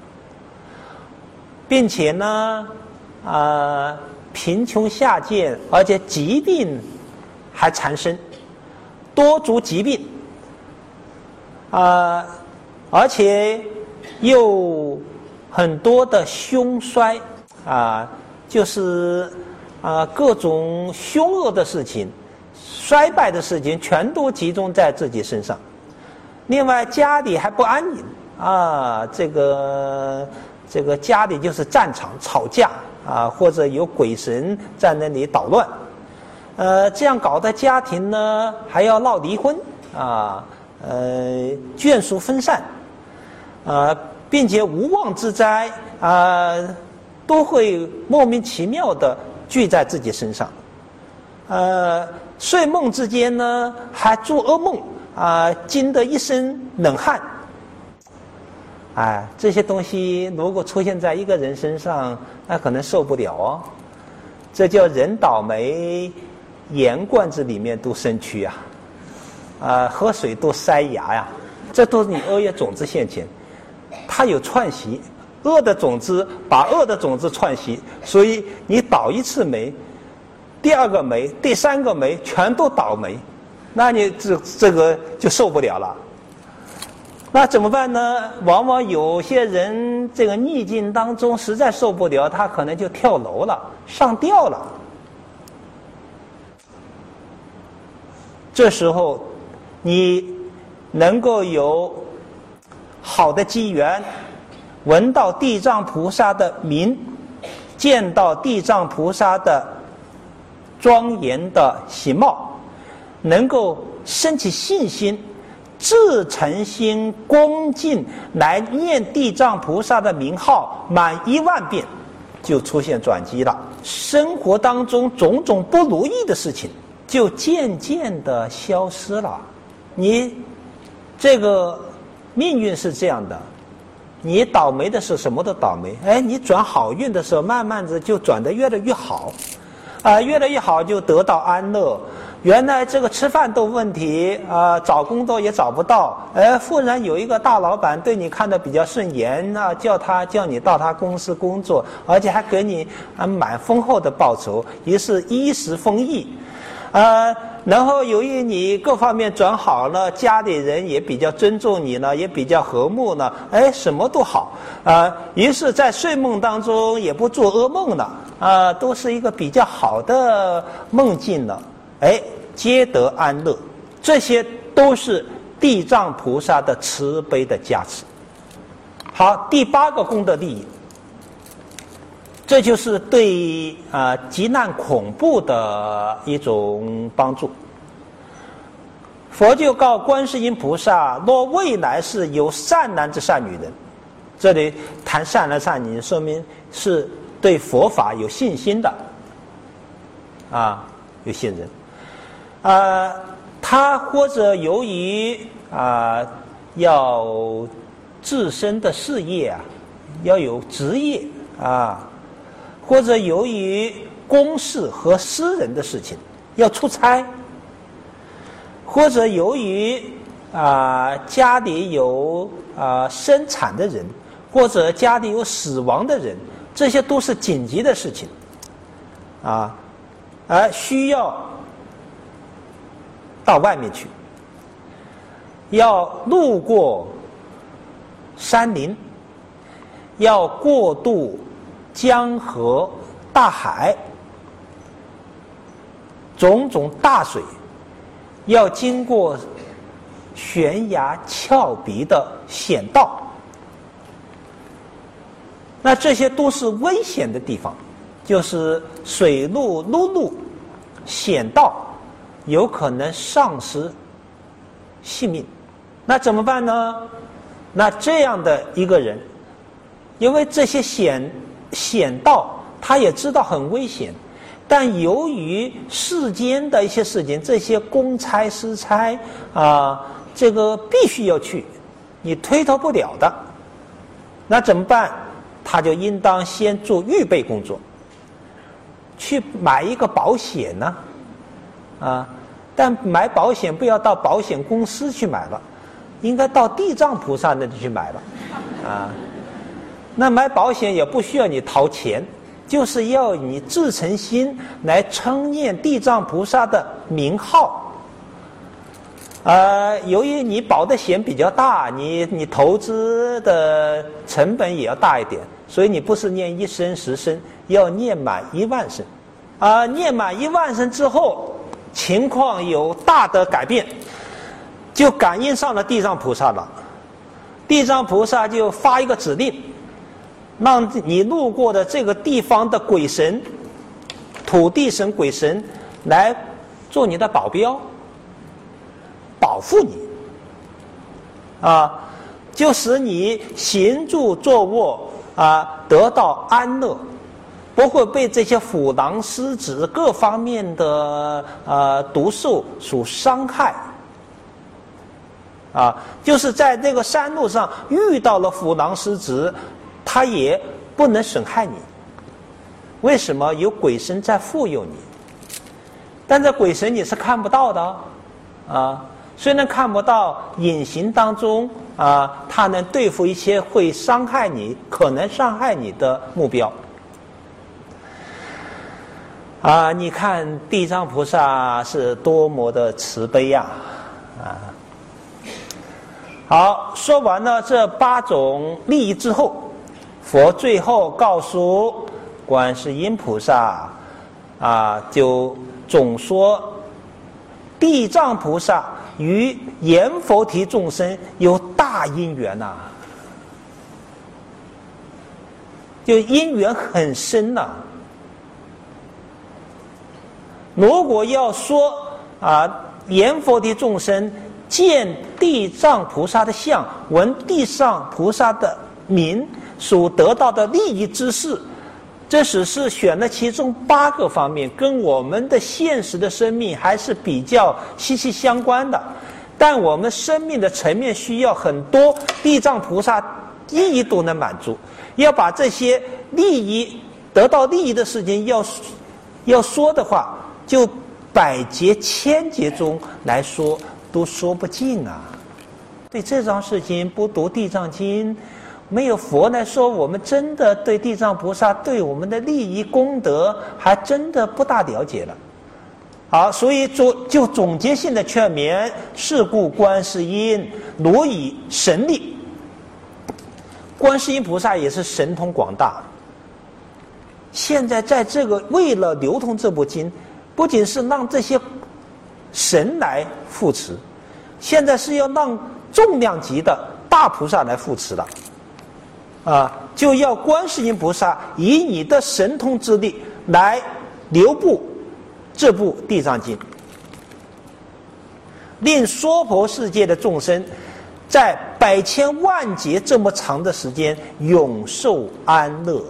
并且呢，啊、呃，贫穷下贱，而且疾病还缠身，多足疾病，啊、呃，而且又很多的凶衰啊、呃，就是啊、呃、各种凶恶的事情、衰败的事情，全都集中在自己身上。另外，家里还不安宁啊，这个这个家里就是战场，吵架啊，或者有鬼神在那里捣乱，呃，这样搞的家庭呢，还要闹离婚啊，呃，眷属分散，啊，并且无妄之灾啊，都会莫名其妙的聚在自己身上，呃，睡梦之间呢，还做噩梦。啊，惊得一身冷汗，哎，这些东西如果出现在一个人身上，那可能受不了哦。这叫人倒霉，盐罐子里面都生蛆啊，啊，喝水都塞牙呀，这都是你恶业种子现前，它有串习，恶的种子把恶的种子串习，所以你倒一次霉，第二个霉，第三个霉，全都倒霉。那你这这个就受不了了，那怎么办呢？往往有些人这个逆境当中实在受不了，他可能就跳楼了，上吊了。这时候，你能够有好的机缘，闻到地藏菩萨的名，见到地藏菩萨的庄严的形貌。能够升起信心，自诚心恭敬来念地藏菩萨的名号满一万遍，就出现转机了。生活当中种种不如意的事情就渐渐的消失了。你这个命运是这样的，你倒霉的时候什么都倒霉，哎，你转好运的时候，慢慢的就转得越来越好，啊、呃，越来越好就得到安乐。原来这个吃饭都问题啊、呃，找工作也找不到，哎，忽然有一个大老板对你看得比较顺眼啊，叫他叫你到他公司工作，而且还给你啊蛮丰厚的报酬，于是衣食丰溢，啊，然后由于你各方面转好了，家里人也比较尊重你了，也比较和睦了，哎，什么都好啊，于是在睡梦当中也不做噩梦了啊，都是一个比较好的梦境了。哎，皆得安乐，这些都是地藏菩萨的慈悲的加持。好，第八个功德利益，这就是对啊、呃、极难恐怖的一种帮助。佛就告观世音菩萨：若未来世有善男之善女人，这里谈善男善女人，说明是对佛法有信心的啊，有信任。啊、呃，他或者由于啊、呃、要自身的事业啊，要有职业啊，或者由于公事和私人的事情要出差，或者由于啊、呃、家里有啊、呃、生产的人，或者家里有死亡的人，这些都是紧急的事情啊，而需要到外面去，要路过山林，要过渡江河大海，种种大水，要经过悬崖峭壁的险道，那这些都是危险的地方，就是水路、陆路、险道，有可能丧失性命。那怎么办呢？那这样的一个人，因为这些险险道他也知道很危险，但由于世间的一些事情，这些公差私差啊，这个必须要去，你推脱不了的。那怎么办？他就应当先做预备工作，去买一个保险呢，啊，但买保险不要到保险公司去买了， 应该到地藏菩萨那里去买了，啊，那买保险也不需要你掏钱，就是要你自诚心来称念地藏菩萨的名号。呃，由于你保的险比较大，你你投资的成本也要大一点，所以你不是念一声十声，要念满一万声。啊、呃，念满一万声之后，情况有大的改变，就感应上了地藏菩萨了。地藏菩萨就发一个指令，让你路过的这个地方的鬼神、土地神、鬼神来做你的保镖，保护你，啊，就使你行住坐卧啊得到安乐，不会被这些虎狼狮子各方面的呃毒兽所伤害。啊，就是在这个山路上遇到了虎狼狮子，它也不能损害你。为什么？有鬼神在护佑你。但这鬼神你是看不到的，啊，虽然看不到，隐形当中啊，它能对付一些会伤害你、可能伤害你的目标。啊，你看地藏菩萨是多么的慈悲呀，啊。好，说完了这八种利益之后，佛最后告诉观世音菩萨，啊，就总说地藏菩萨与阎浮提众生有大因缘呐、啊，就因缘很深呐、啊。如果要说啊，阎浮提众生见地藏菩萨的相，闻地藏菩萨的名所得到的利益之事，这只是选了其中八个方面，跟我们的现实的生命还是比较息息相关的。但我们生命的层面需要很多，地藏菩萨一一都能满足。要把这些利益得到利益的事情要要说的话，就百劫千劫中来说都说不尽啊！对这桩事情不读地藏经，没有佛来说，我们真的对地藏菩萨对我们的利益功德还真的不大了解了。好，所以就就总结性的劝勉：是故观世音如以神力。观世音菩萨也是神通广大。现在在这个为了流通这部经，不仅是让这些神来护持，现在是要让重量级的大菩萨来护持了，啊，就要观世音菩萨以你的神通之力来流布这部地藏经，令娑婆世界的众生在百千万劫这么长的时间永受安乐。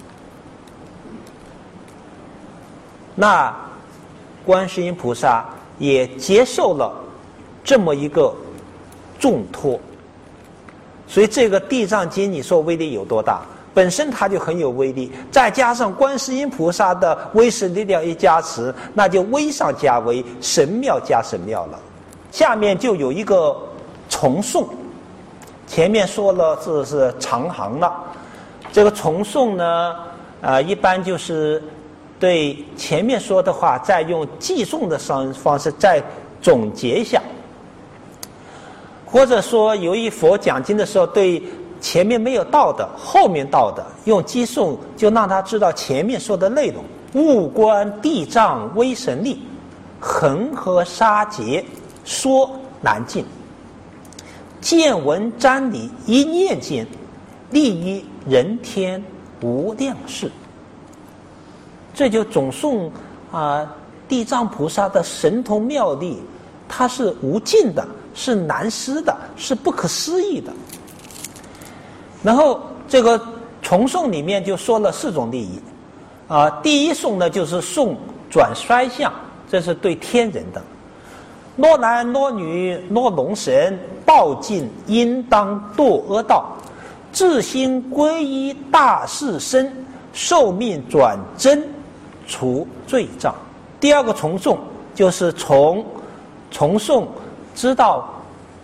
那观世音菩萨也接受了这么一个重托，所以这个地藏经你说威力有多大？本身它就很有威力，再加上观世音菩萨的威势力量一加持，那就威上加威，神妙加神妙了。下面就有一个重诵，前面说了这是长行了，这个重诵呢，呃，一般就是对前面说的话再用记诵的方方式再总结一下，或者说由于佛讲经的时候对前面没有到的后面到的用记诵，就让他知道前面说的内容。悟观地藏威神力，恒河沙劫说难尽，见闻瞻礼一念间，利益人天无量世。这就总诵啊，地藏菩萨的神通妙力，它是无尽的，是难思的，是不可思议的。然后这个重诵里面就说了四种利益，啊，第一颂呢就是颂转衰相，这是对天人的。若男若女若龙神，报尽应当堕阿道，自心皈依大士身，寿命转增，除罪障。第二个重诵就是从重诵知道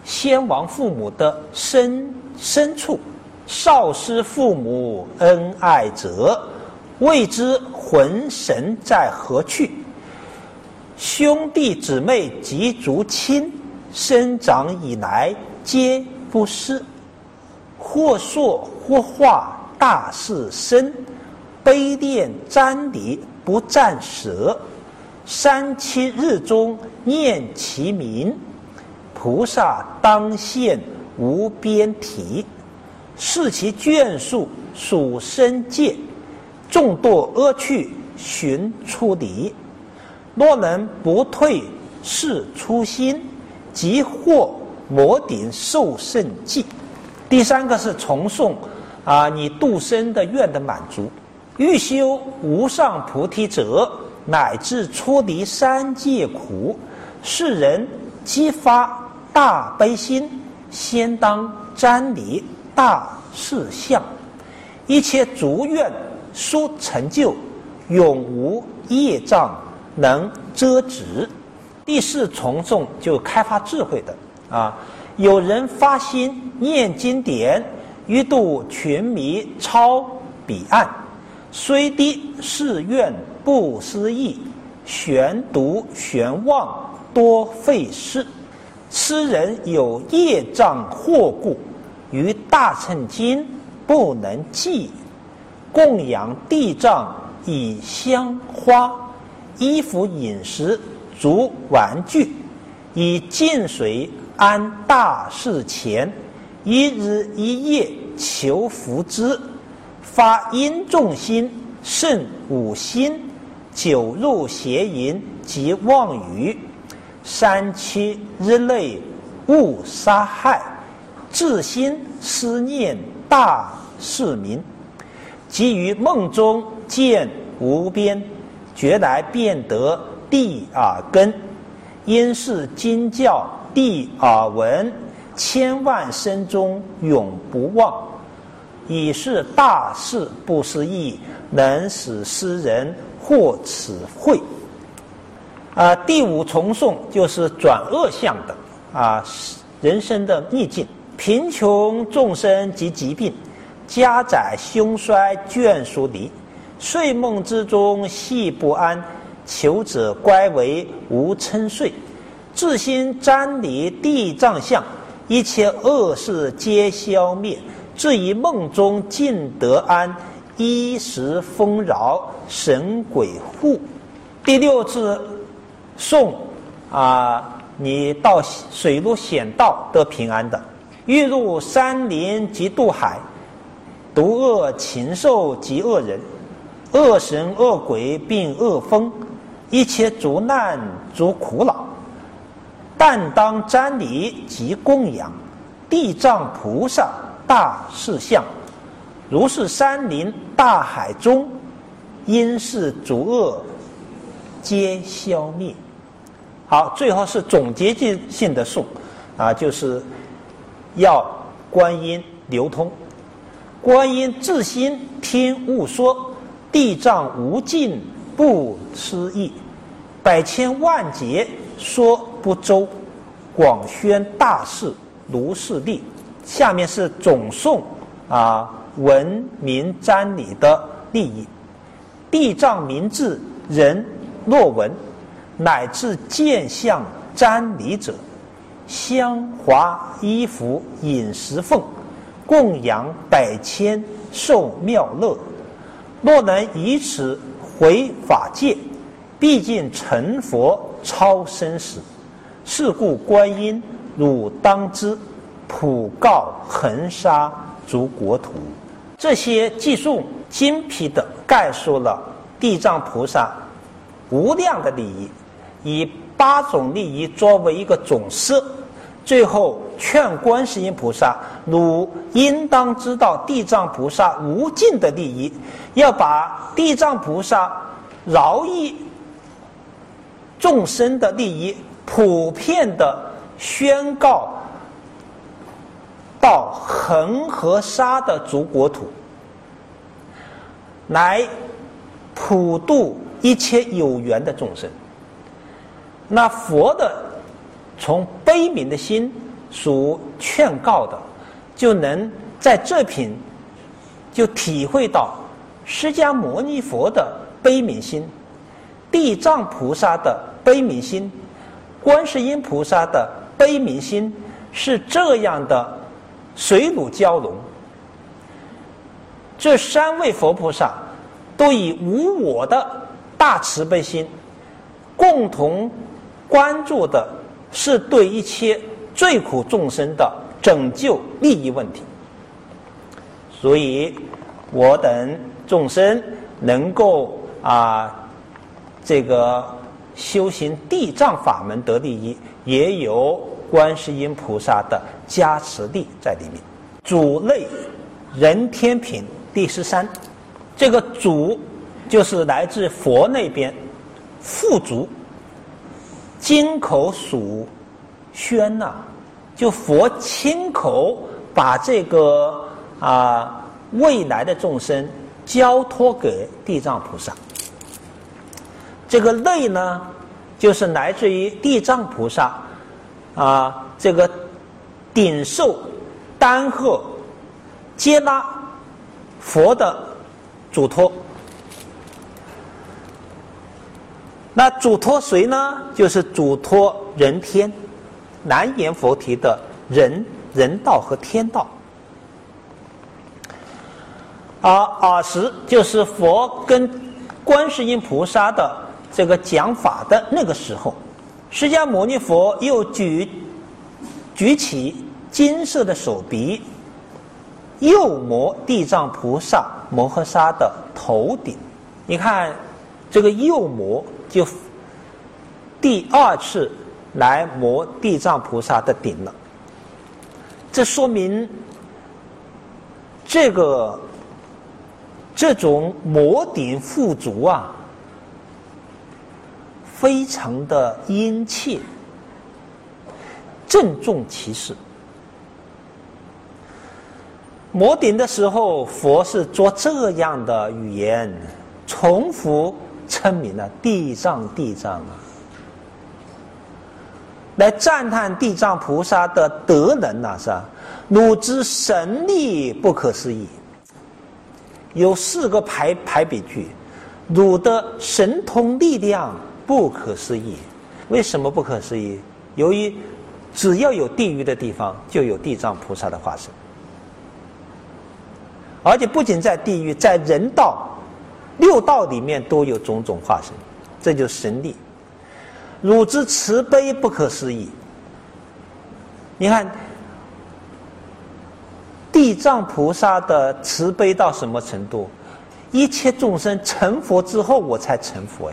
先亡父母的深深处，少失父母恩爱者，未知魂神在何去。兄弟姊妹及族亲，生长以来皆不思。或说或话大事深，悲恋瞻礼不暂舍。三七日中念其名，菩萨当现无边体。视其眷属属生界，众堕阿趣寻出离。若能不退是初心，即获摩顶受胜记。第三个是重诵啊，你度生的愿的满足。欲修无上菩提者，乃至出离三界苦。世人激发大悲心，先当瞻礼大事相。一切足愿殊成就，永无业障能遮止。第四重诵就开发智慧的啊。有人发心念经典，欲度群迷超彼岸，虽低誓愿不思议，悬读悬望多费事。此人有业障惑故，于大乘经不能记。供养地藏以香花，衣服饮食足玩具，以净水安大事前，一日一夜求福之。发殷重心，胜五心，久入邪淫及妄语。三七日内勿杀害，自心思念大事明。即于梦中见无边，觉来便得地耳根。因是经教地耳闻，千万生中永不忘。以是大事不思议，能使斯人获此慧。啊，第五重诵就是转恶相的啊，人生的逆境，贫穷众生及疾病，家宅凶衰眷属离，睡梦之中系不安，求者乖为无嗔睡。自心瞻礼地藏相，一切恶事皆消灭。至于梦中尽得安，衣食丰饶，神鬼护。第六次诵啊，你到水陆险道得平安的。欲入山林及渡海，毒恶禽兽及恶人，恶神恶鬼并恶风，一切诸难诸苦恼。但当瞻礼及供养地藏菩萨大事相，如是山林大海中，因是诸恶皆消灭。好，最后是总结性的诵啊，就是要观音流通。观音自心听悟说，地藏无尽不思议，百千万劫说不周，广宣大事如是力。下面是总诵啊文明瞻礼的利益。地藏名字人若闻，乃至见相瞻礼者，香华衣服饮食奉，供养百千受妙乐。若能以此回法界，毕竟成佛超生死。是故观音汝当知，普告恒沙诸国土。这些记述精辟地概述了地藏菩萨无量的利益，以八种利益作为一个总摄。最后劝观世音菩萨，汝应当知道地藏菩萨无尽的利益，要把地藏菩萨饶益众生的利益普遍的宣告到恒河沙的诸国土，来普度一切有缘的众生。那佛的从悲悯的心属劝告的，就能在这品就体会到释迦牟尼佛的悲悯心、地藏菩萨的悲悯心、观世音菩萨的悲悯心是这样的水乳交融。这三位佛菩萨都以无我的大慈悲心，共同关注的是对一切罪苦众生的拯救利益问题。所以我等众生能够啊这个修行地藏法门得利益，也有观世音菩萨的加持力在里面。主类人天品第十三，这个主就是来自佛那边，付主金口属宣呐、啊，就佛亲口把这个啊未来的众生交托给地藏菩萨。这个类呢，就是来自于地藏菩萨啊这个顶受丹贺接纳佛的嘱托。那嘱托谁呢？就是嘱托人天，南阎佛提的人人道和天道。而尔时就是佛跟观世音菩萨的这个讲法的那个时候，释迦牟尼佛又举举起金色的手臂，右摩地藏菩萨摩诃萨的头顶。你看这个右摩就第二次来摩地藏菩萨的顶了，这说明这个这种摩顶付足啊，非常的殷切，郑重其事。摩顶的时候，佛是做这样的语言，重复称名了地藏地藏啊，来赞叹地藏菩萨的德能啊，是吧？汝之神力不可思议。有四个排排比句，汝的神通力量不可思议。为什么不可思议？由于只要有地狱的地方，就有地藏菩萨的化身，而且不仅在地狱，在人道、六道里面都有种种化身，这就是神力。汝之慈悲不可思议。你看地藏菩萨的慈悲到什么程度？一切众生成佛之后，我才成佛呀。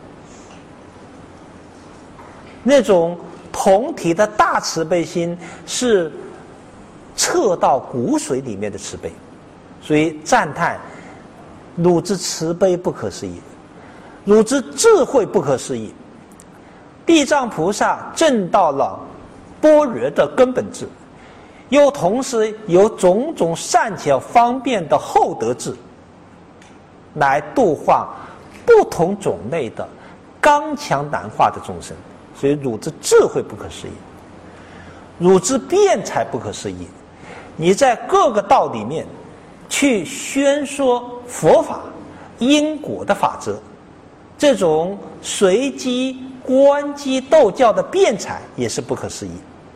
那种同体的大慈悲心是彻到骨髓里面的慈悲，所以赞叹汝之慈悲不可思议，汝之智慧不可思议。地藏菩萨证到了般若的根本智，又同时有种种善巧方便的厚德智，来度化不同种类的刚强难化的众生。所以汝之智慧不可思议，汝之辩才不可思议。你在各个道里面去宣说佛法因果的法则，这种随机观机斗教的辩才也是不可思议。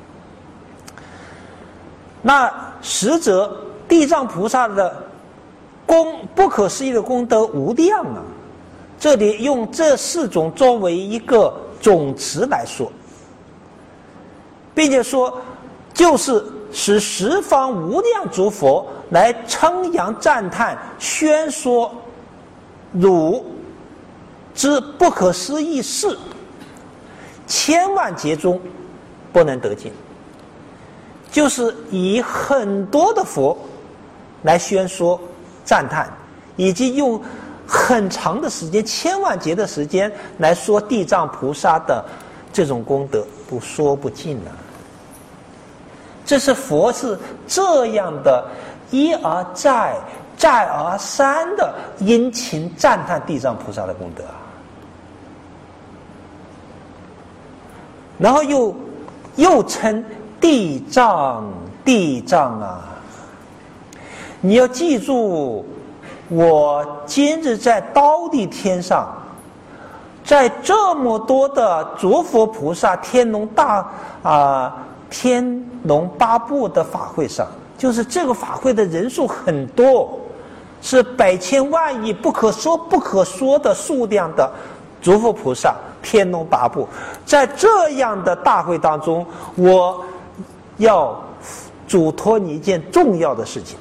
那实则地藏菩萨的功不可思议的功德无量啊，这里用这四种作为一个总词来说，并且说就是使十方无量诸佛来称扬赞叹宣说汝之不可思议事，千万劫中不能得尽。就是以很多的佛来宣说赞叹，以及用很长的时间，千万劫的时间来说地藏菩萨的这种功德，不说不尽啊。这是佛是这样的一而再再而三的殷勤赞叹地藏菩萨的功德啊，然后又又称地藏，地藏啊！你要记住，我今日在刀地天上，在这么多的诸佛菩萨、天龙大啊、呃、天龙八部的法会上，就是这个法会的人数很多，是百千万亿不可说不可说的数量的诸佛菩萨、天龙八部，在这样的大会当中，我要嘱托你一件重要的事情。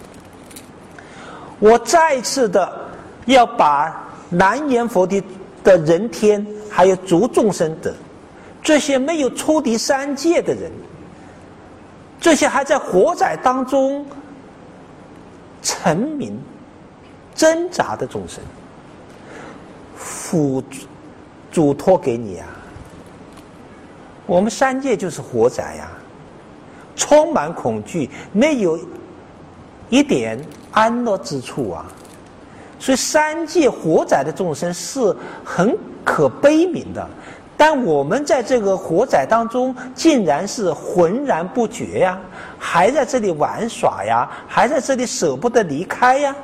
我再次的要把南阎浮提的人天，还有诸众生等，这些没有出离三界的人，这些还在火灾当中沉迷挣扎的众生，辅嘱托给你啊！我们三界就是火灾呀、啊，充满恐惧，没有一点安乐之处啊！所以三界火灾的众生是很可悲悯的，但我们在这个火灾当中，竟然是浑然不觉呀，还在这里玩耍呀，还在这里舍不得离开呀。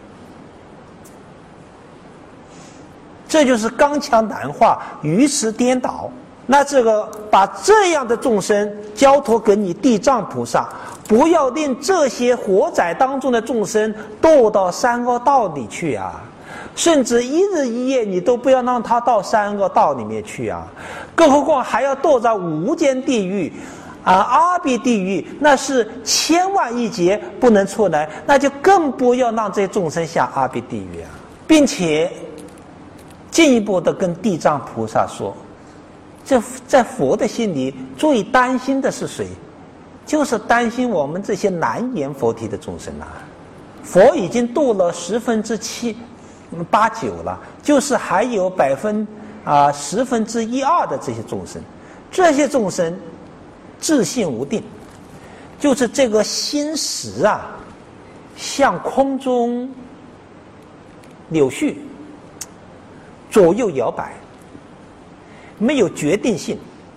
这就是刚强难化，愚痴颠倒。那这个把这样的众生交托给你地藏菩萨，不要令这些火灾当中的众生堕到三恶道里去啊！甚至一日一夜你都不要让他到三恶道里面去啊！更何况还要堕在无间地狱啊、阿鼻地狱，那是千万亿劫不能出来，那就更不要让这些众生下阿鼻地狱啊！并且进一步的跟地藏菩萨说，这在佛的心里最担心的是谁？就是担心我们这些南阎浮提的众生啊。佛已经度了十分之七八九了，就是还有百分啊十分之一二的这些众生，这些众生自性无定，就是这个心识啊，像空中柳絮，左右摇摆，没有决定性。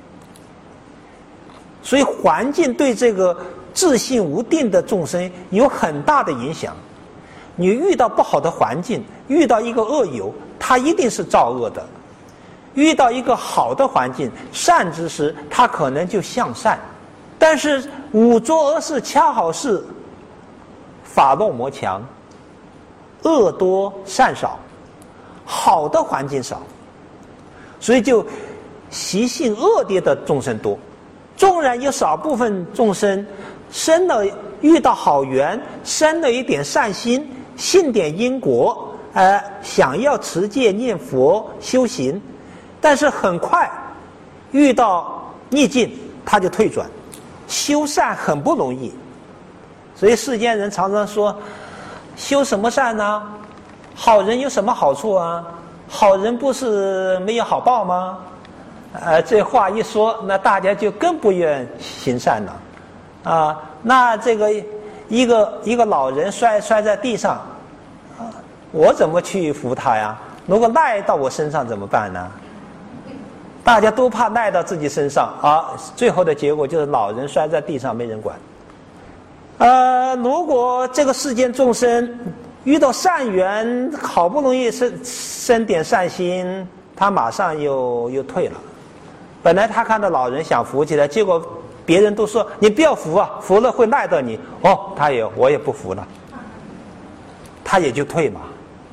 所以环境对这个自性无定的众生有很大的影响。你遇到不好的环境，遇到一个恶友，他一定是造恶的；遇到一个好的环境，善之时，他可能就向善。但是五浊恶世恰好是法弱魔强，恶多善少，好的环境少，所以就习性恶劣的众生多。纵然有少部分众生生了遇到好缘，生了一点善心，信点因果，呃，想要持戒念佛修行，但是很快遇到逆境，他就退转。修善很不容易，所以世间人常常说，修什么善呢？好人有什么好处啊？好人不是没有好报吗？呃，这话一说，那大家就更不愿行善了，啊，那这个一个一个老人摔摔在地上，啊，我怎么去扶他呀？如果赖到我身上怎么办呢？大家都怕赖到自己身上啊，最后的结果就是老人摔在地上没人管。呃，如果这个世间众生遇到善缘，好不容易生生点善心，他马上又又退了。本来他看到老人想扶起来，结果别人都说你不要扶啊，扶了会赖到你。哦，他也我也不扶了，他也就退嘛。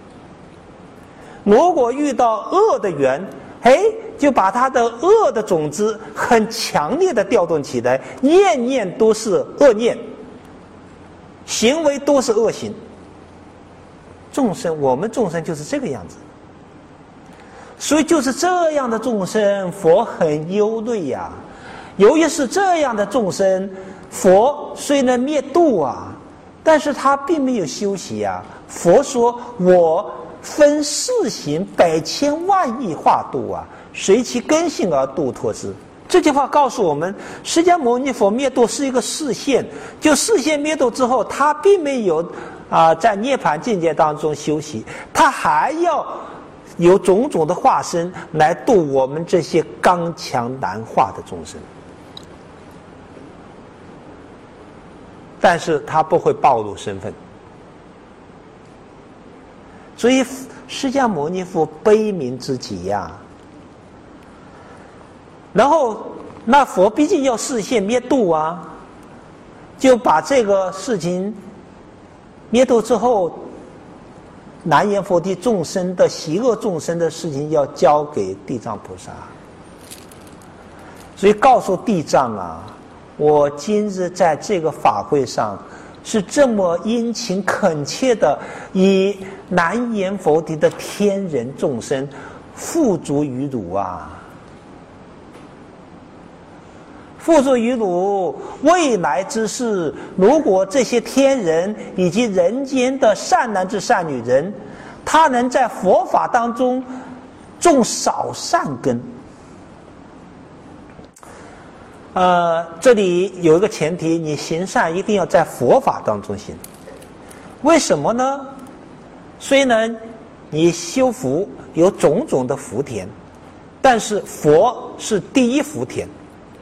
如果遇到恶的缘，哎，就把他的恶的种子很强烈的调动起来，念念都是恶念，行为都是恶行。众生，我们众生就是这个样子。所以就是这样的众生，佛很忧虑呀、啊。由于是这样的众生，佛虽然灭度啊，但是他并没有休息啊。佛说：“我分四行，百千万亿化度啊，随其根性而度脱之。”这句话告诉我们，释迦牟尼佛灭度是一个示现，就示现灭度之后，他并没有啊、呃、在涅槃境界当中休息，他还要有种种的化身来度我们这些刚强难化的众生。 但是他不会暴露身份。所以释迦牟尼佛悲悯之极呀、啊。然后那佛毕竟要示现灭度啊，就把这个事情灭度之后，南阎浮提众生的习恶众生的事情要交给地藏菩萨，所以告诉地藏啊，我今日在这个法会上是这么殷勤恳切的以南阎浮提的天人众生付诸于汝啊，付诸于汝，未来之事，如果这些天人以及人间的善男子善女人，他能在佛法当中种少善根。呃，这里有一个前提，你行善一定要在佛法当中行。为什么呢？虽然你修福有种种的福田，但是佛是第一福田。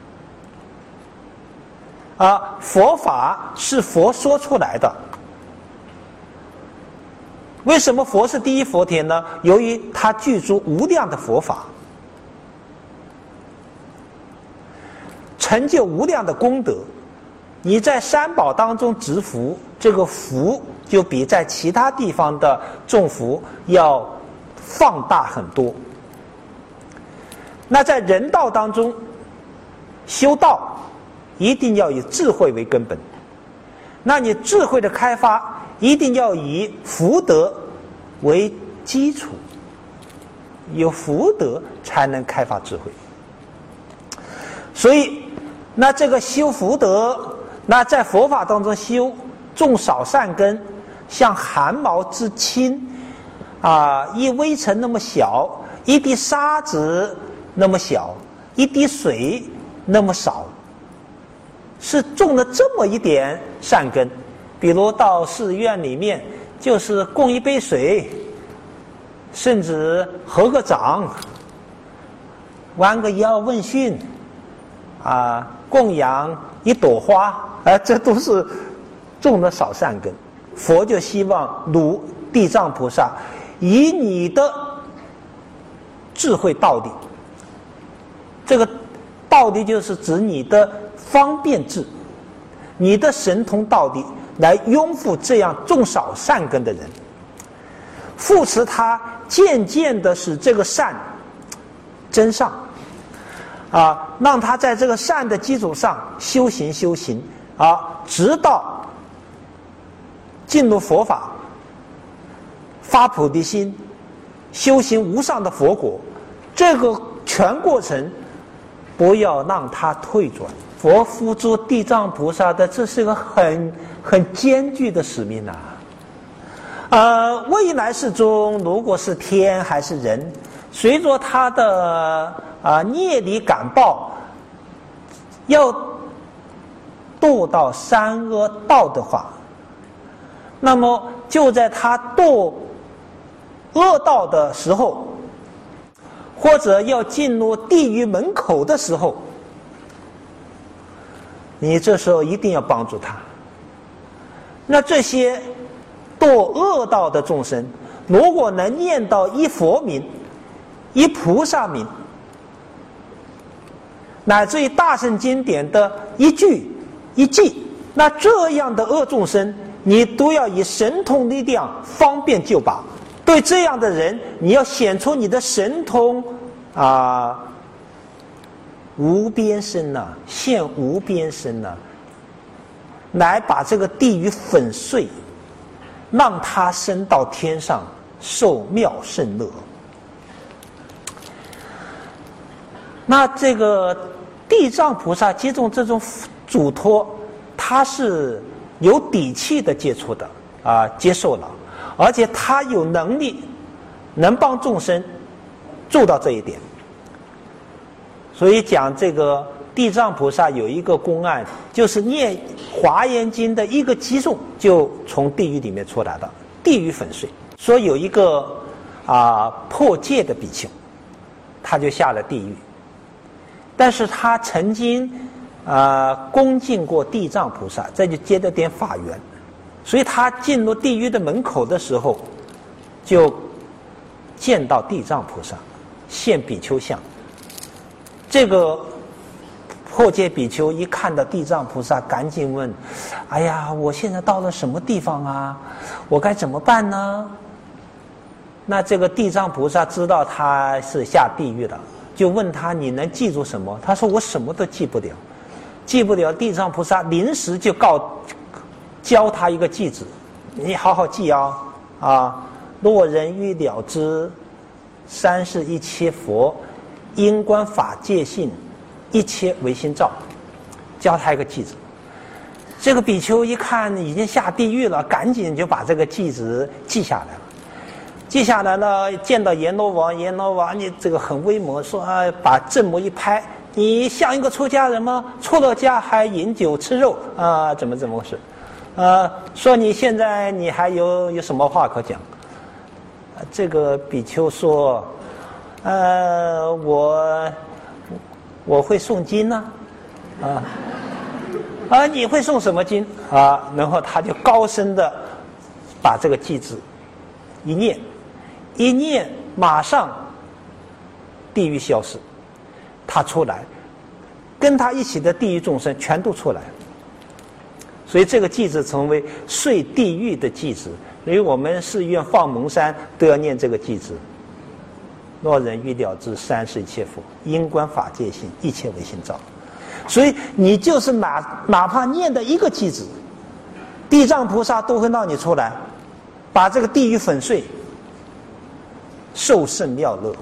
啊，佛法是佛说出来的。为什么佛是第一佛田呢？由于它具足无量的佛法，成就无量的功德。你在三宝当中植福，这个福就比在其他地方的种福要放大很多。那在人道当中修道，一定要以智慧为根本。那你智慧的开发一定要以福德为基础，有福德才能开发智慧。所以那这个修福德，那在佛法当中修种少善根，像汗毛之轻啊，一微尘那么小，一滴沙子那么小，一滴水那么少，是种了这么一点善根。比如到寺院里面，就是供一杯水，甚至合个掌，弯个腰问讯，啊，供养一朵花，啊、呃，这都是种了少善根。佛就希望如地藏菩萨，以你的智慧道理，这个道理就是指你的方便智，你的神通道理，来拥护这样种少善根的人，扶持他渐渐的使这个善增上，啊，让他在这个善的基础上修行修行，啊，直到进入佛法，发菩提心，修行无上的佛果。这个全过程不要让他退转。佛扶助地藏菩萨的，这是个很很艰巨的使命啊！呃，未来世中，如果是天还是人，随着他的啊、呃、业力感报，要堕到三恶道的话，那么就在他堕恶道的时候，或者要进入地狱门口的时候，你这时候一定要帮助他。那这些堕恶道的众生，如果能念到一佛名、一菩萨名，乃至于大乘经典的一句一记，那这样的恶众生，你都要以神通力量方便救拔。对这样的人，你要显出你的神通啊、呃，无边身呐、啊，现无边身呐、啊，来把这个地狱粉碎，让他升到天上受妙胜乐。那这个地藏菩萨接种这种嘱托，他是有底气的接触的啊、呃，接受了。而且他有能力能帮众生做到这一点，所以讲这个地藏菩萨有一个公案，就是念华严经的一个击中就从地狱里面出来的，地狱粉碎。说有一个啊、呃、破戒的比丘，他就下了地狱，但是他曾经呃恭敬过地藏菩萨，这就接着点法缘。所以他进入地狱的门口的时候，就见到地藏菩萨，现比丘相。这个破戒比丘一看到地藏菩萨，赶紧问：“哎呀，我现在到了什么地方啊？我该怎么办呢？”那这个地藏菩萨知道他是下地狱了，就问他：“你能记住什么？”他说：“我什么都记不了，记不了。”地藏菩萨临时就告教他一个句子：“你好好记啊啊！若人欲了知三世一切佛，因观法界性，一切唯心造。”教他一个句子。这个比丘一看已经下地狱了，赶紧就把这个句子记下来了。记下来了，见到阎罗王，阎罗王你这个很威猛，说啊，把正目一拍：“你像一个出家人吗？出了家还饮酒吃肉啊？怎么怎么回事？呃，说你现在你还有有什么话可讲？”这个比丘说：“呃，我我会诵经呢，啊啊，你会诵什么经啊？”然后他就高声的把这个句子一念，一念马上地狱消失，他出来，跟他一起的地狱众生全都出来。所以这个句子成为碎地狱的句子。所以我们寺院放蒙山都要念这个句子：若人欲了知三世一切佛，因观法界性，一切唯心造。所以你就是哪哪怕念的一个句子，地藏菩萨都会让你出来，把这个地狱粉碎，受胜妙乐。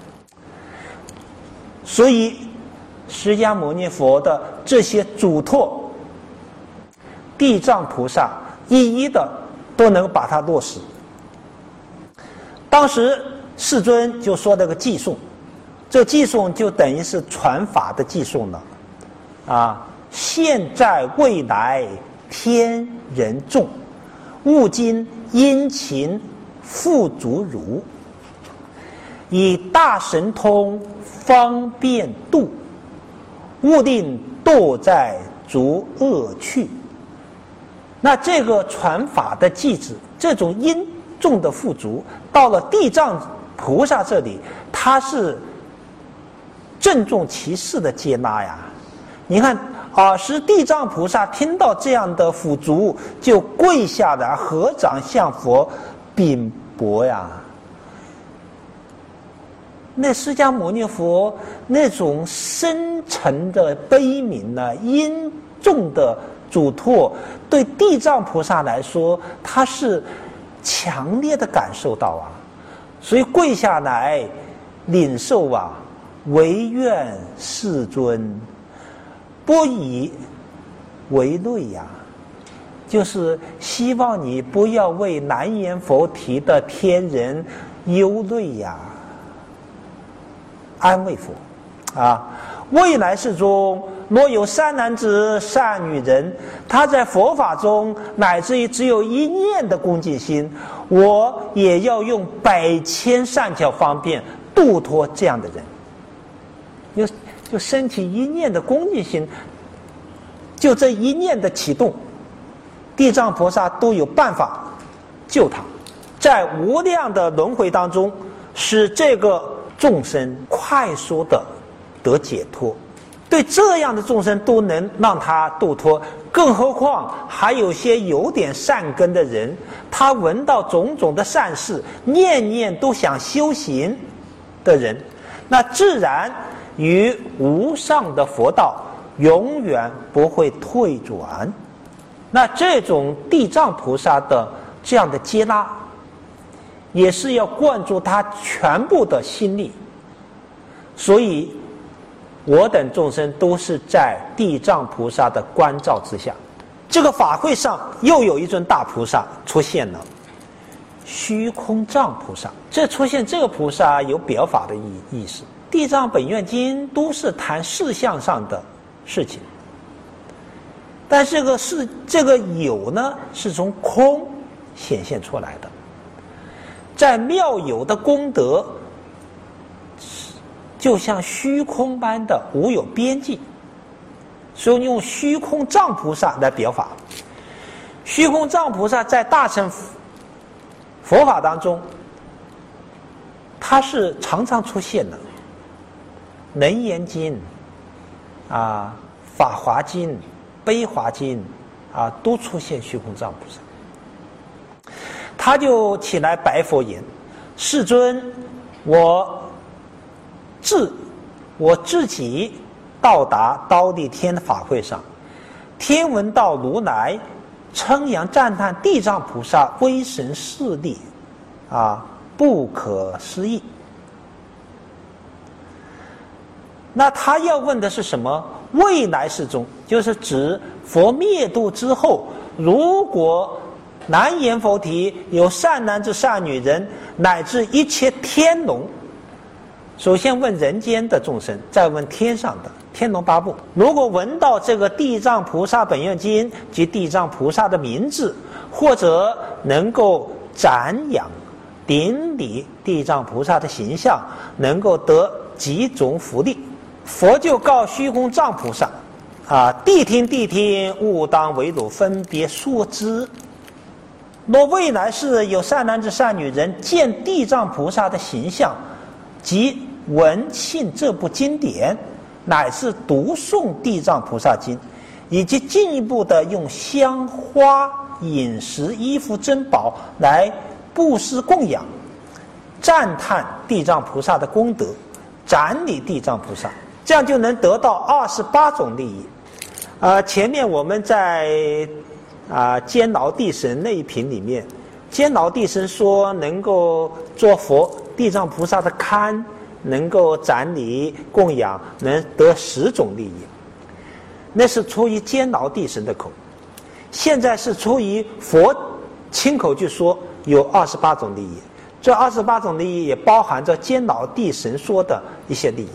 所以释迦牟尼佛的这些嘱托，地藏菩萨一一的都能把它落实。当时世尊就说这个偈颂，这偈颂就等于是传法的偈颂了啊！现在未来天人众，勿今殷勤付足如，以大神通方便度，勿令堕在逐恶趣。那这个传法的偈子，这种殷重的付足，到了地藏菩萨这里，他是郑重其事的接纳呀。你看啊，是地藏菩萨听到这样的付足，就跪下来合掌向佛禀薄呀。那释迦牟尼佛那种深沉的悲悯呢、啊，殷重的嘱托，对地藏菩萨来说，他是强烈的感受到啊，所以跪下来领受啊，唯愿世尊不以为累呀，就是希望你不要为难言佛提的天人忧虑呀，安慰佛啊。未来世中，若有善男子、善女人，他在佛法中乃至于只有一念的恭敬心，我也要用百千善巧方便度脱这样的人。就就升起一念的恭敬心，就这一念的启动，地藏菩萨都有办法救他，在无量的轮回当中，使这个众生快速的得解脱。对这样的众生都能让他度脱，更何况还有些有点善根的人，他闻到种种的善事，念念都想修行的人，那自然于无上的佛道永远不会退转。那这种地藏菩萨的这样的接纳，也是要灌注他全部的心力。所以我等众生都是在地藏菩萨的关照之下。这个法会上又有一尊大菩萨出现了，虚空藏菩萨。这出现这个菩萨有表法的意意思。地藏本愿经都是谈事相上的事情，但这个是这个有呢，是从空显现出来的。在妙有的功德，就像虚空般的无有边际， 所以用虚空藏菩萨来表法。虚空藏菩萨在大乘佛法当中，它是常常出现的。楞严经啊、法华经、悲华经啊，都出现虚空藏菩萨。他就起来白佛言：“世尊，我自我自己到达忉利天法会上，天闻道如来称扬赞叹地藏菩萨威神势力，啊，不可思议。”那他要问的是什么？未来世中，就是指佛灭度之后，如果南阎浮提有善男子、善女人，乃至一切天龙，首先问人间的众生，再问天上的天龙八部。如果闻到这个地藏菩萨本愿经及地藏菩萨的名字，或者能够瞻仰顶礼地藏菩萨的形象，能够得几种福利。佛就告虚空藏菩萨：“啊，谛听谛听，勿当为汝分别说之。若未来世有善男子、善女人见地藏菩萨的形象，即闻信这部经典，乃是读诵地藏菩萨经，以及进一步的用香花、饮食、衣服、珍宝来布施供养，赞叹地藏菩萨的功德，瞻礼地藏菩萨。”这样就能得到二十八种利益。呃，前面我们在啊监牢地神那一品里面，监牢地神说能够做佛地藏菩萨的龛，能够瞻礼供养，能得十种利益。那是出于监牢地神的口，现在是出于佛亲口就说有二十八种利益。这二十八种利益也包含着监牢地神说的一些利益。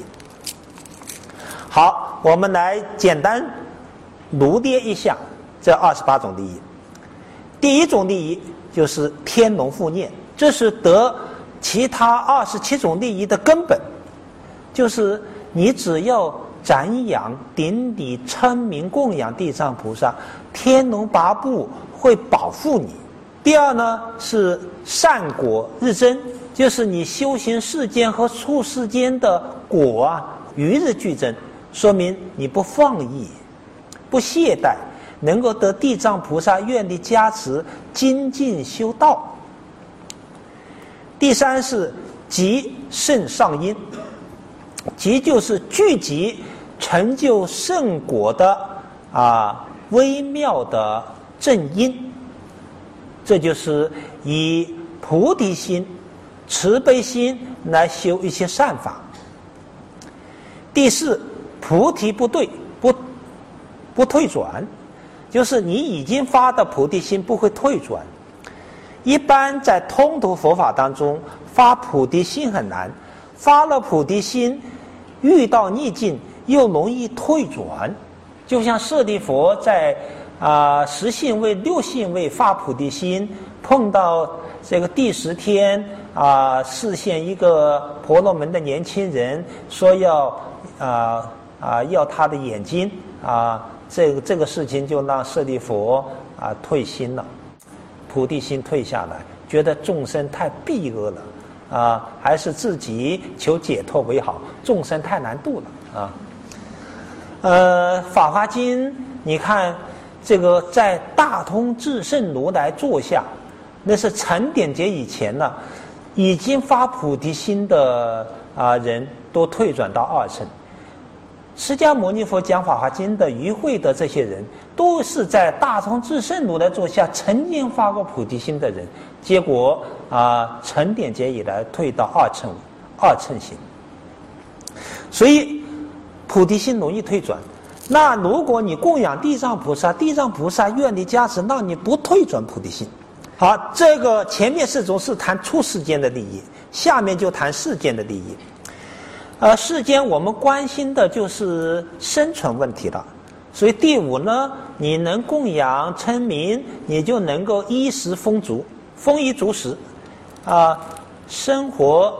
好，我们来简单罗列一下这二十八种利益。第一种利益就是天龙护念，这是得其他二十七种利益的根本，就是你只要瞻仰、顶礼、称名、供养地藏菩萨，天龙八部会保护你。第二呢是善果日增，就是你修行世间和处世间的果啊，与日俱增。说明你不放逸，不懈怠，能够得地藏菩萨愿力加持，精进修道。第三是集圣上因，集就是聚集成就圣果的啊微妙的正因，这就是以菩提心、慈悲心来修一些善法。第四，菩提不对，不不退转，就是你已经发的菩提心不会退转。一般在通途佛法当中，发菩提心很难，发了菩提心，遇到逆境又容易退转。就像舍利佛在啊、呃、十信位、六信位发菩提心，碰到这个第十天啊、呃，示现一个婆罗门的年轻人，说要啊。呃啊，要他的眼睛啊，这个这个事情就让舍利佛啊退心了，菩提心退下来，觉得众生太弊恶了啊，还是自己求解脱为好，众生太难度了啊。呃，《法华经》，你看这个在大通智胜如来座下，那是成点劫以前呢，已经发菩提心的啊人都退转到二乘。释迦牟尼佛讲《法华经》的与会的这些人，都是在大通智胜如来座下曾经发过菩提心的人，结果啊，成点劫以来退到二乘二乘行，所以菩提心容易退转。那如果你供养地藏菩萨，地藏菩萨愿力加持，让你不退转菩提心。好，这个前面四种是谈出世间的利益，下面就谈世间的利益。呃，世间我们关心的就是生存问题了，所以第五呢，你能供养称名，你就能够衣食丰足，丰衣足食，啊、呃，生活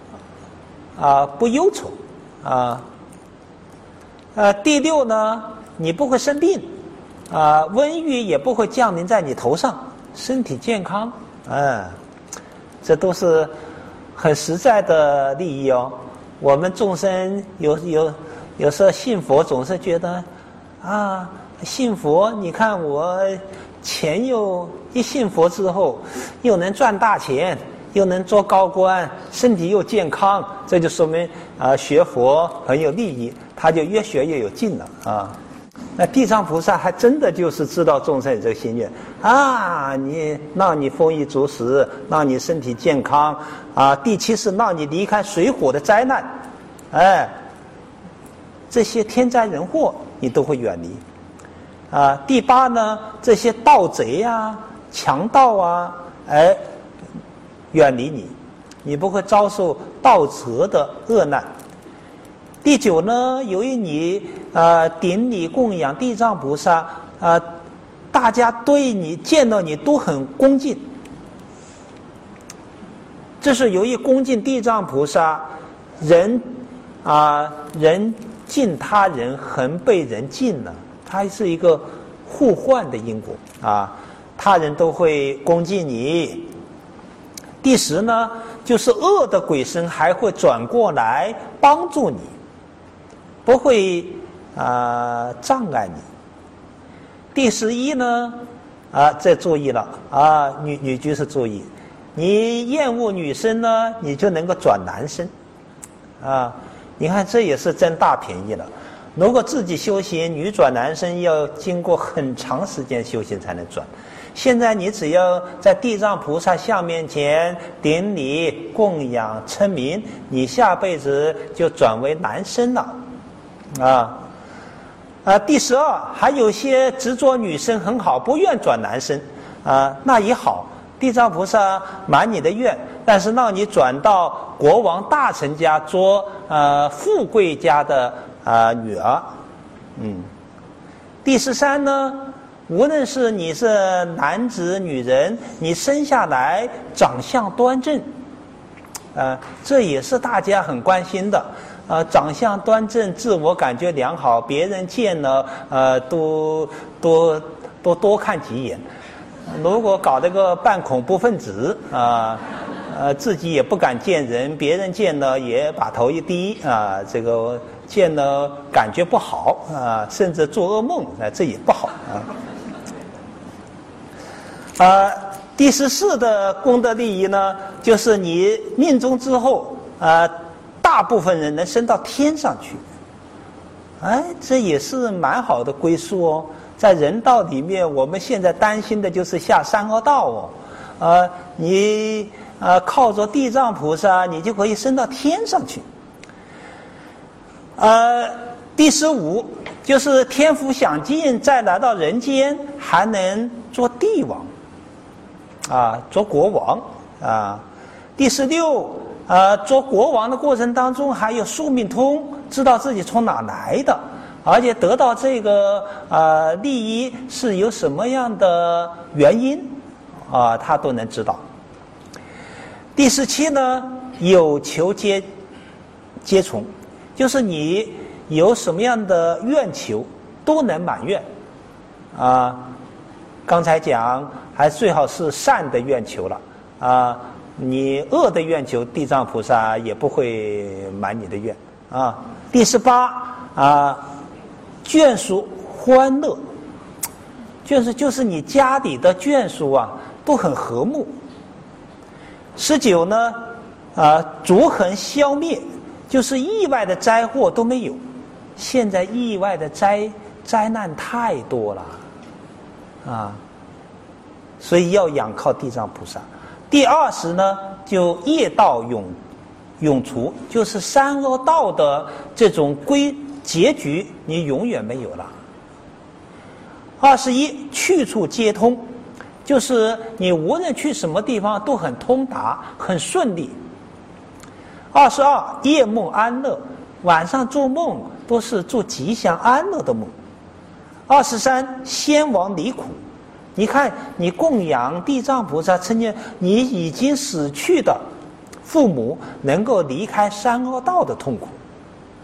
啊、呃、不忧愁，啊、呃，呃，第六呢， 你不会生病，啊、瘟疫也不会降临在你头上，身体健康，嗯，这都是很实在的利益哦。我们众生有有有时候信佛，总是觉得啊，信佛，你看我钱又一信佛之后，又能赚大钱，又能做高官，身体又健康，这就说明啊、呃、学佛很有利益，他就越学越有劲了啊。那地藏菩萨还真的就是知道众生有这个心愿啊，你让你丰衣足食，让你身体健康啊。第七是让你离开水火的灾难，哎，这些天灾人祸你都会远离啊。第八呢，这些盗贼啊、强盗啊，哎，远离你，你不会遭受盗贼的恶难。第九呢，由于你呃顶礼供养地藏菩萨，呃，大家对你见到你都很恭敬，这是由于恭敬地藏菩萨，人啊、呃、人敬他人，恒被人敬了，它是一个互换的因果啊，他人都会恭敬你。第十呢，就是恶的鬼神还会转过来帮助你，不会啊、呃、障碍你。第十一呢，啊，这注意了啊，女女居士注意，你厌恶女生呢，你就能够转男生，啊，你看这也是占大便宜了。如果自己修行，女转男生要经过很长时间修行才能转。现在你只要在地藏菩萨像面前顶礼供养称名，你下辈子就转为男生了，啊啊！第十二，还有些执着女生很好，不愿转男生啊，那也好，地藏菩萨满你的愿，但是让你转到国王大臣家做呃富贵家的啊女儿，嗯。第十三呢？无论是你是男子女人，你生下来长相端正，呃，这也是大家很关心的。呃，长相端正，自我感觉良好，别人见了，呃，都多多多看几眼。如果搞这个半恐怖分子啊，呃，呃，自己也不敢见人，别人见了也把头一低啊，这个见了感觉不好啊，甚至做噩梦啊，这也不好啊。啊，第十四的功德利益呢，就是你命中之后，啊，大部分人能升到天上去。哎，这也是蛮好的归宿哦。在人道里面，我们现在担心的就是下三恶道哦。呃，你呃靠着地藏菩萨，你就可以升到天上去。呃，第十五就是天福享尽，再来到人间，还能做帝王。啊，做国王啊。第十六，呃，做国王的过程当中还有宿命通，知道自己从哪来的，而且得到这个呃利益是有什么样的原因啊，他都能知道。第十七呢，有求皆皆从，就是你有什么样的愿求都能满愿啊。刚才讲。还最好是善的愿求了啊！你恶的愿求，地藏菩萨也不会满你的愿啊。第十八啊，眷属欢乐，眷属就是你家里的眷属啊，都很和睦。十九呢啊，逐横消灭，就是意外的灾祸都没有。现在意外的灾灾难太多了啊。所以要仰靠地藏菩萨。第二十呢，就业道永永除，就是三恶道的这种归结局，你永远没有了。二十一，去处皆通，就是你无论去什么地方都很通达，很顺利。二十二，夜梦安乐，晚上做梦都是做吉祥安乐的梦。二十三，先亡离苦。你看，你供养地藏菩萨，趁见你已经死去的父母能够离开三恶道的痛苦，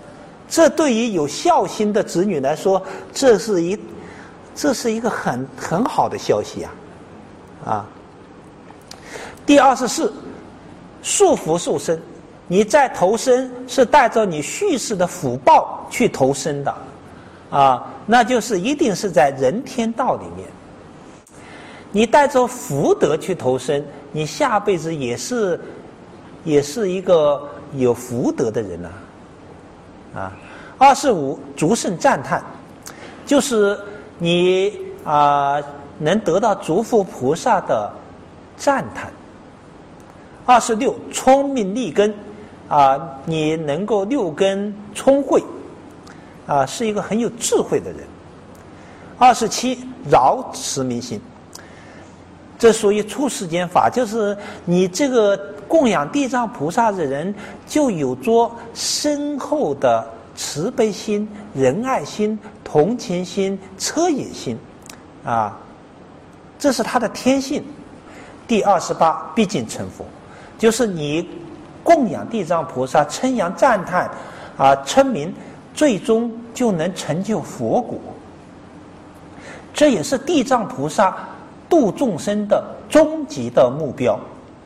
这对于有孝心的子女来说，这是一这是一个很很好的消息啊！啊。第二十四，束福受生，你在投生是带着你续世的福报去投生的，啊，那就是一定是在人天道里面。你带着福德去投生，你下辈子也是也是一个有福德的人啊。啊，二十五，逐圣赞叹，就是你啊、呃、能得到诸佛菩萨的赞叹。二十六，聪明利根，啊、呃，你能够六根聪慧，啊、呃，是一个很有智慧的人。二十七，饶持明心，这属于出世间法，就是你这个供养地藏菩萨的人，就有着深厚的慈悲心、仁爱心、同情心、恻隐心，啊，这是他的天性。第二十八，毕竟成佛，就是你供养地藏菩萨、称扬赞叹啊、称名，最终就能成就佛果。这也是地藏菩萨度众生的终极的目标。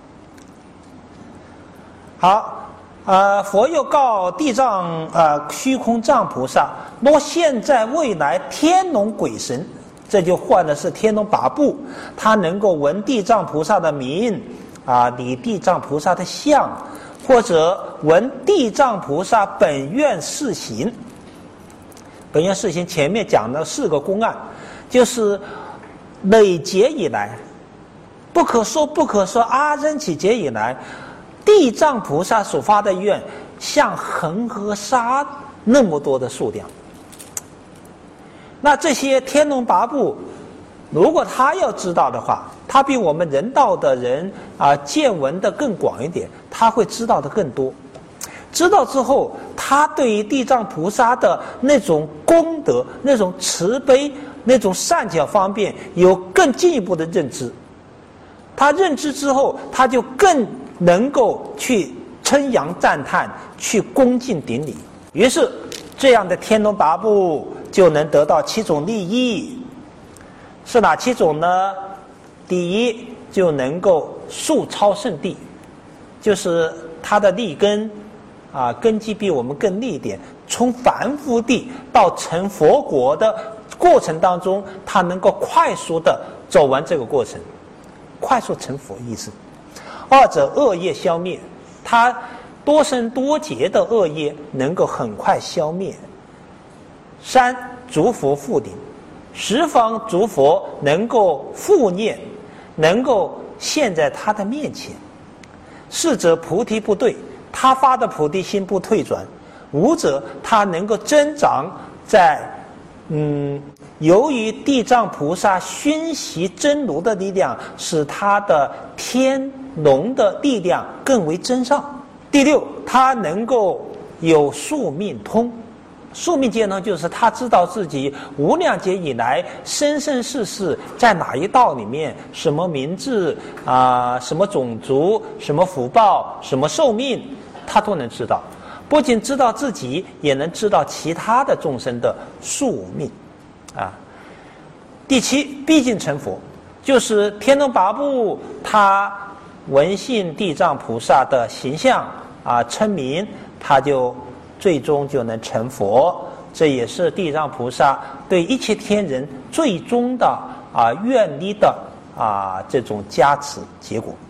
好，呃，佛又告地藏呃虚空藏菩萨：若现在未来天龙鬼神，这就换的是天龙八部，他能够闻地藏菩萨的名啊，礼地藏菩萨的相，或者闻地藏菩萨本愿示行。本愿示行前面讲的四个公案，就是累劫以来，不可说不可说阿僧祇劫以来，地藏菩萨所发的愿，像恒河沙那么多的数量。那这些天龙八部，如果他要知道的话，他比我们人道的人啊见闻的更广一点，他会知道的更多。知道之后，他对于地藏菩萨的那种功德、那种慈悲、那种善巧方便有更进一步的认知。他认知之后，他就更能够去称扬赞叹，去恭敬顶礼。于是，这样的天龙八部就能得到七种利益。是哪七种呢？第一，就能够速超圣地，就是他的利根啊，根基比我们更利一点，从凡夫地到成佛国的过程当中，他能够快速的走完这个过程，快速成佛意思。二者恶业消灭，他多生多劫的恶业能够很快消灭。三，诸佛复顶，十方诸佛能够复念，能够现在他的面前。四者菩提不退，他发的菩提心不退转。五者他能够增长在嗯，由于地藏菩萨熏习真如的力量，使他的天龙的力量更为增上。第六，他能够有宿命通。宿命界呢，就是他知道自己无量劫以来生生世世在哪一道里面，什么名字啊、呃，什么种族，什么福报，什么寿命，他都能知道。不仅知道自己，也能知道其他的众生的宿命啊。第七，毕竟成佛，就是天龙八部他闻信地藏菩萨的形象啊，称名，他就最终就能成佛。这也是地藏菩萨对一切天人最终的啊愿力的啊这种加持结果。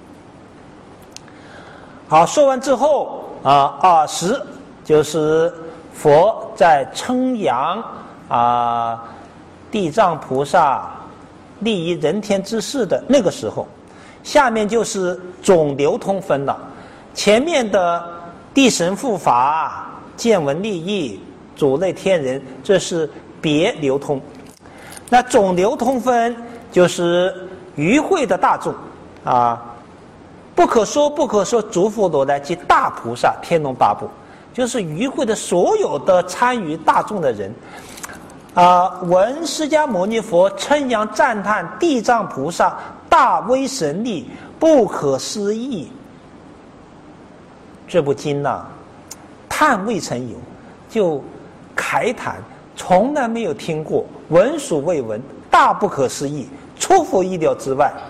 好，说完之后啊，二十就是佛在称扬啊地藏菩萨利益人天之事的那个时候，下面就是总流通分了。前面的地神护法、见闻利益、主类天人，这是别流通。那总流通分就是于会的大众啊，不可说不可说诸佛如来及大菩萨天龙八部，就是于会的所有的参与大众的人啊，闻释迦牟尼佛称扬赞叹地藏菩萨大威神力不可思议。这部经呢、啊，叹未曾有，就慨叹，从来没有听过，闻所未闻，大不可思议，出乎意料之外。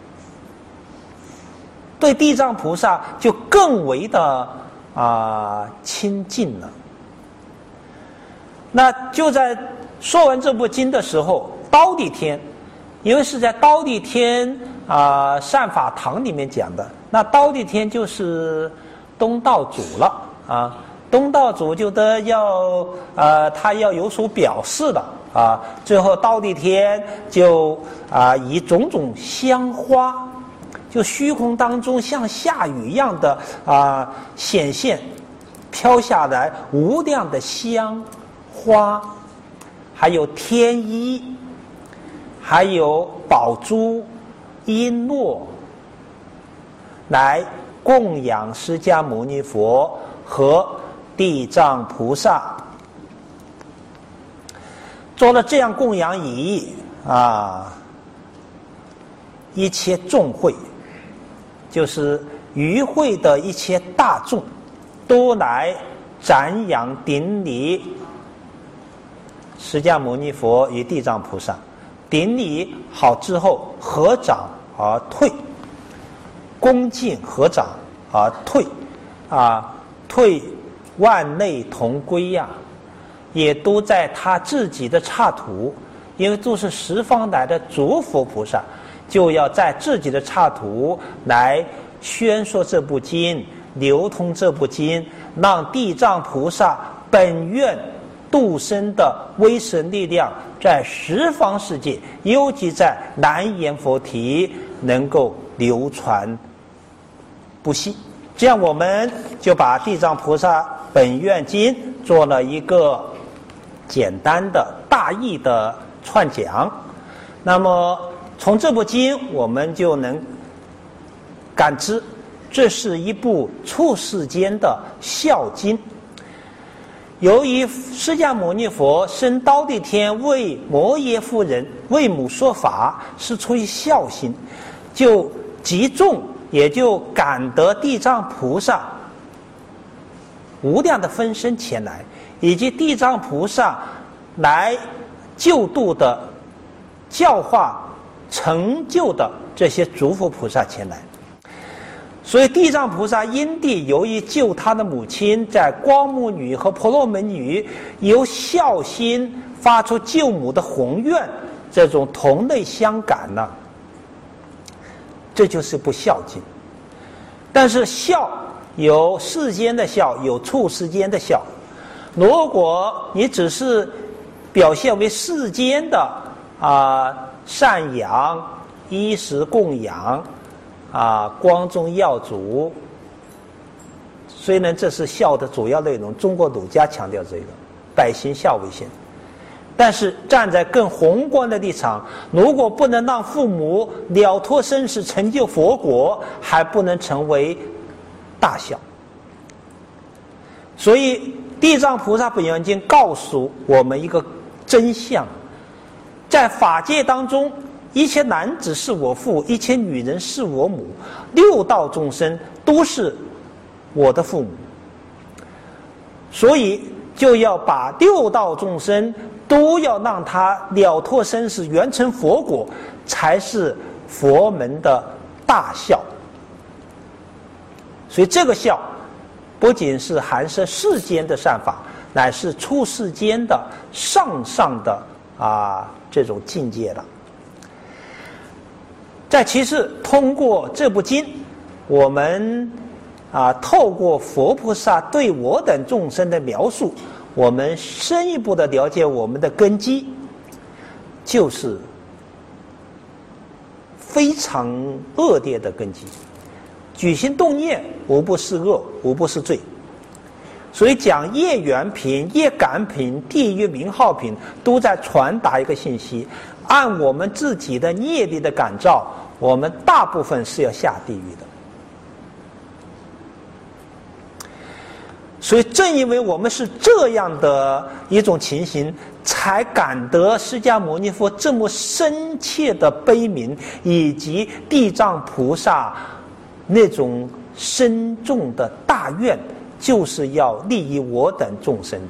对地藏菩萨就更为的啊、呃、亲近了。那就在说完这部经的时候，刀地天，因为是在刀地天啊、呃、善法堂里面讲的，那刀地天就是东道主了啊。东道主就得要呃他要有所表示的啊。最后刀地天就啊、呃、以种种香花，就虚空当中像下雨一样的啊、呃、显现飘下来无量的香花，还有天衣，还有宝珠璎珞，来供养释迦牟尼佛和地藏菩萨。做了这样供养仪啊，一切众会，就是与会的一切大众，都来瞻仰顶礼释迦牟尼佛与地藏菩萨。顶礼好之后，合掌而退，恭敬合掌而退，啊，退万类同归呀、啊，也都在他自己的刹土，因为都是十方来的诸佛菩萨，就要在自己的刹土来宣说这部经，流通这部经，让地藏菩萨本愿度生的威神力量在十方世界，尤其在南阎浮提能够流传不息。这样我们就把地藏菩萨本愿经做了一个简单的大意的串讲。那么从这部经我们就能感知，这是一部出世间的孝经。由于释迦牟尼佛生刀地天为摩耶夫人为母说法，是出于孝心，就集众也就感得地藏菩萨无量的分身前来，以及地藏菩萨来救度的教化成就的这些诸佛菩萨前来。所以地藏菩萨因地由于救他的母亲在光目女和婆罗门女由孝心发出救母的宏愿，这种同类相感呢，这就是部孝经。但是孝有世间的孝，有处世间的孝。如果你只是表现为世间的啊、呃、赡养、衣食供养啊，光宗耀祖，虽然这是孝的主要内容，中国儒家强调这个百行孝为先，但是站在更宏观的立场，如果不能让父母了脱生死成就佛果，还不能成为大孝。所以地藏菩萨本愿经告诉我们一个真相，在法界当中，一切男子是我父，一切女人是我母，六道众生都是我的父母。所以就要把六道众生都要让他了脱生死，圆成佛果，才是佛门的大孝。所以这个孝不仅是含摄世间的善法，乃是出世间的上上的啊这种境界了。在其次，通过这部经，我们啊透过佛菩萨对我等众生的描述，我们深一步的了解我们的根基，就是非常恶劣的根基。举行动念，无不是恶，无不是罪。所以讲业缘品、业感品、地狱名号品，都在传达一个信息：按我们自己的业力的感召，我们大部分是要下地狱的。所以正因为我们是这样的一种情形，才感得释迦牟尼佛这么深切的悲悯，以及地藏菩萨那种深重的大愿，就是要利益我等众生的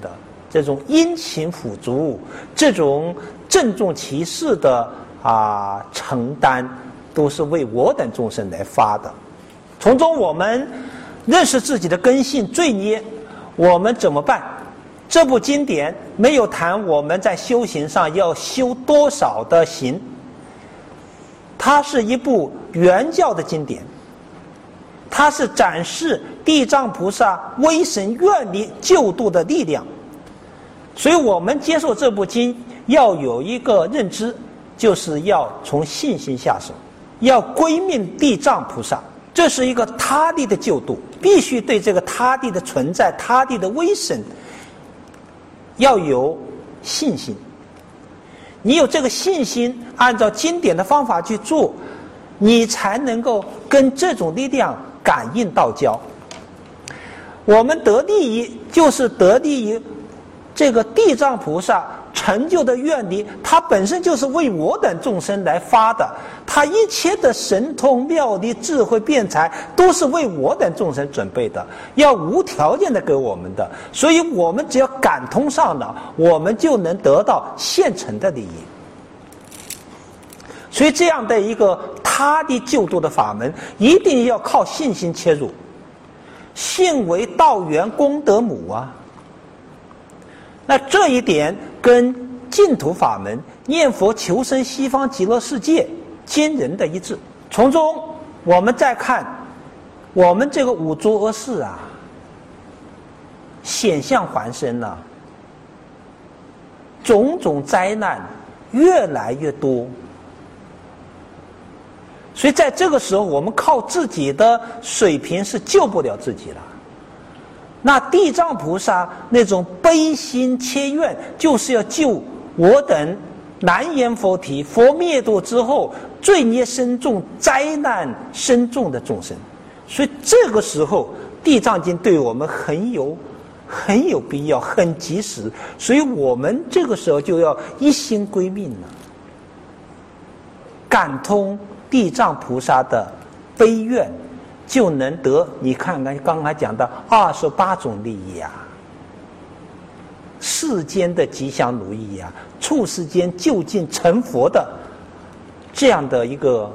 这种殷勤辅助，这种郑重其事的啊承担，都是为我等众生来发的。从中我们认识自己的根性罪孽，我们怎么办？这部经典没有谈我们在修行上要修多少的行，它是一部原教的经典，它是展示地藏菩萨威神愿力救度的力量。所以我们接受这部经要有一个认知，就是要从信心下手，要归命地藏菩萨，这是一个他力的救度，必须对这个他力的存在、他力的威神要有信心。你有这个信心，按照经典的方法去做，你才能够跟这种力量感应道交。我们得利益，就是得利于这个地藏菩萨成就的愿力，它本身就是为我等众生来发的，它一切的神通妙力、智慧辩才都是为我等众生准备的，要无条件的给我们的。所以我们只要感通上了，我们就能得到现成的利益。所以这样的一个他力救度的法门，一定要靠信心切入。信为道源功德母啊。那这一点跟净土法门念佛求生西方极乐世界惊人的一致。从中我们再看我们这个五浊恶世啊，险象环生啊，种种灾难越来越多。所以在这个时候，我们靠自己的水平是救不了自己了。那地藏菩萨那种悲心切愿，就是要救我等南阎浮提佛灭度之后罪孽深重、灾难深重的众生。所以这个时候地藏经对我们很有很有必要，很及时。所以我们这个时候就要一心归命了，感通地藏菩萨的悲愿，就能得你看看刚才讲的二十八种利益啊，世间的吉祥如意啊，处世间就近成佛的这样的一个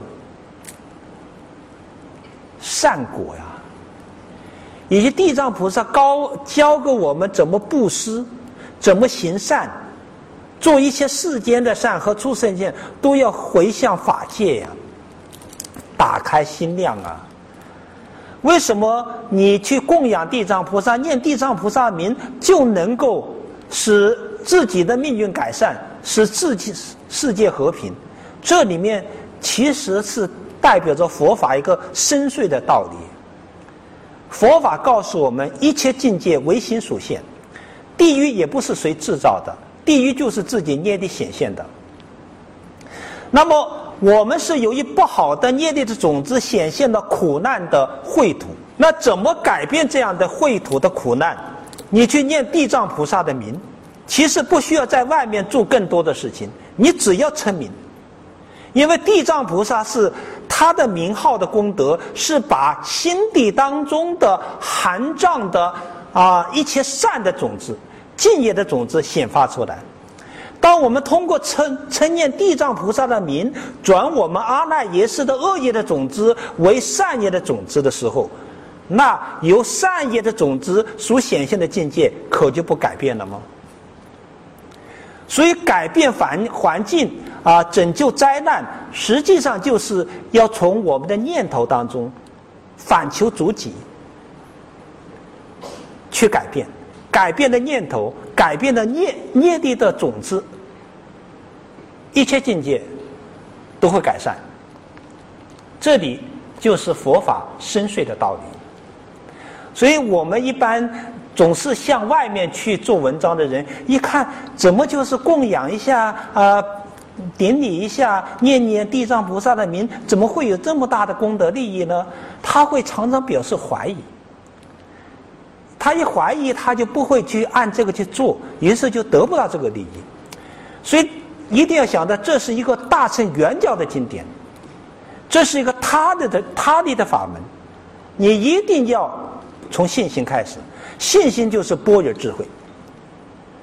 善果呀，以及地藏菩萨高教给我们怎么布施，怎么行善，做一些世间的善和出世间，都要回向法界呀，打开心量啊。为什么你去供养地藏菩萨，念地藏菩萨名，就能够使自己的命运改善，使自己世界和平？这里面其实是代表着佛法一个深邃的道理。佛法告诉我们，一切境界唯心所现，地狱也不是谁制造的，地狱就是自己业力显现的。那么我们是由于不好的业力的种子显现了苦难的秽土，那怎么改变这样的秽土的苦难？你去念地藏菩萨的名，其实不需要在外面做更多的事情，你只要称名。因为地藏菩萨是他的名号的功德，是把心地当中的含藏的啊一切善的种子、净业的种子显发出来。当我们通过称称念地藏菩萨的名，转我们阿赖耶识的恶业的种子为善业的种子的时候，那由善业的种子所显现的境界可就不改变了吗？所以改变环环境啊，拯救灾难，实际上就是要从我们的念头当中反求诸己去改变，改变的念头，改变的业业力的种子，一切境界都会改善。这里就是佛法深邃的道理。所以我们一般总是向外面去做文章的人，一看怎么就是供养一下啊、呃，顶礼一下，念念地藏菩萨的名，怎么会有这么大的功德利益呢？他会常常表示怀疑。他一怀疑，他就不会去按这个去做，于是就得不到这个利益。所以一定要想到，这是一个大乘圆教的经典，这是一个他的的他力的法门，你一定要从信心开始。信心就是般若智慧。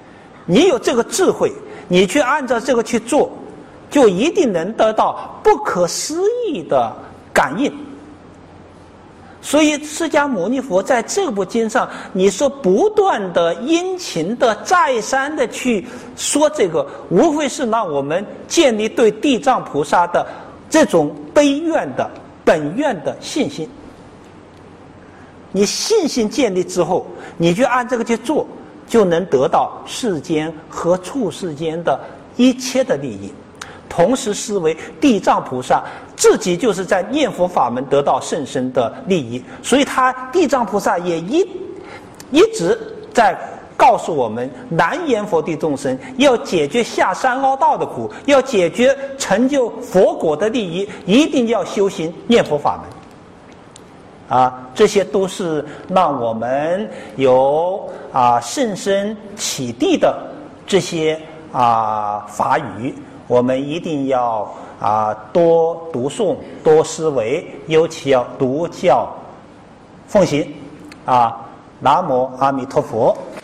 你有这个智慧，你去按照这个去做，就一定能得到不可思议的感应。所以释迦牟尼佛在这部经上，你说不断的殷勤的再三的去说这个，无非是让我们建立对地藏菩萨的这种悲愿的本愿的信心。你信心建立之后，你就按这个去做，就能得到世间和处世间的一切的利益。同时思维地藏菩萨自己就是在念佛法门得到甚深的利益，所以他地藏菩萨也一一直在告诉我们，南阎佛地众生要解决下三恶道的苦，要解决成就佛果的利益，一定要修行念佛法门。啊，这些都是让我们有啊甚深启迪的这些啊法语。我们一定要啊多读诵、多思维，尤其要读教奉行。啊，南无阿弥陀佛。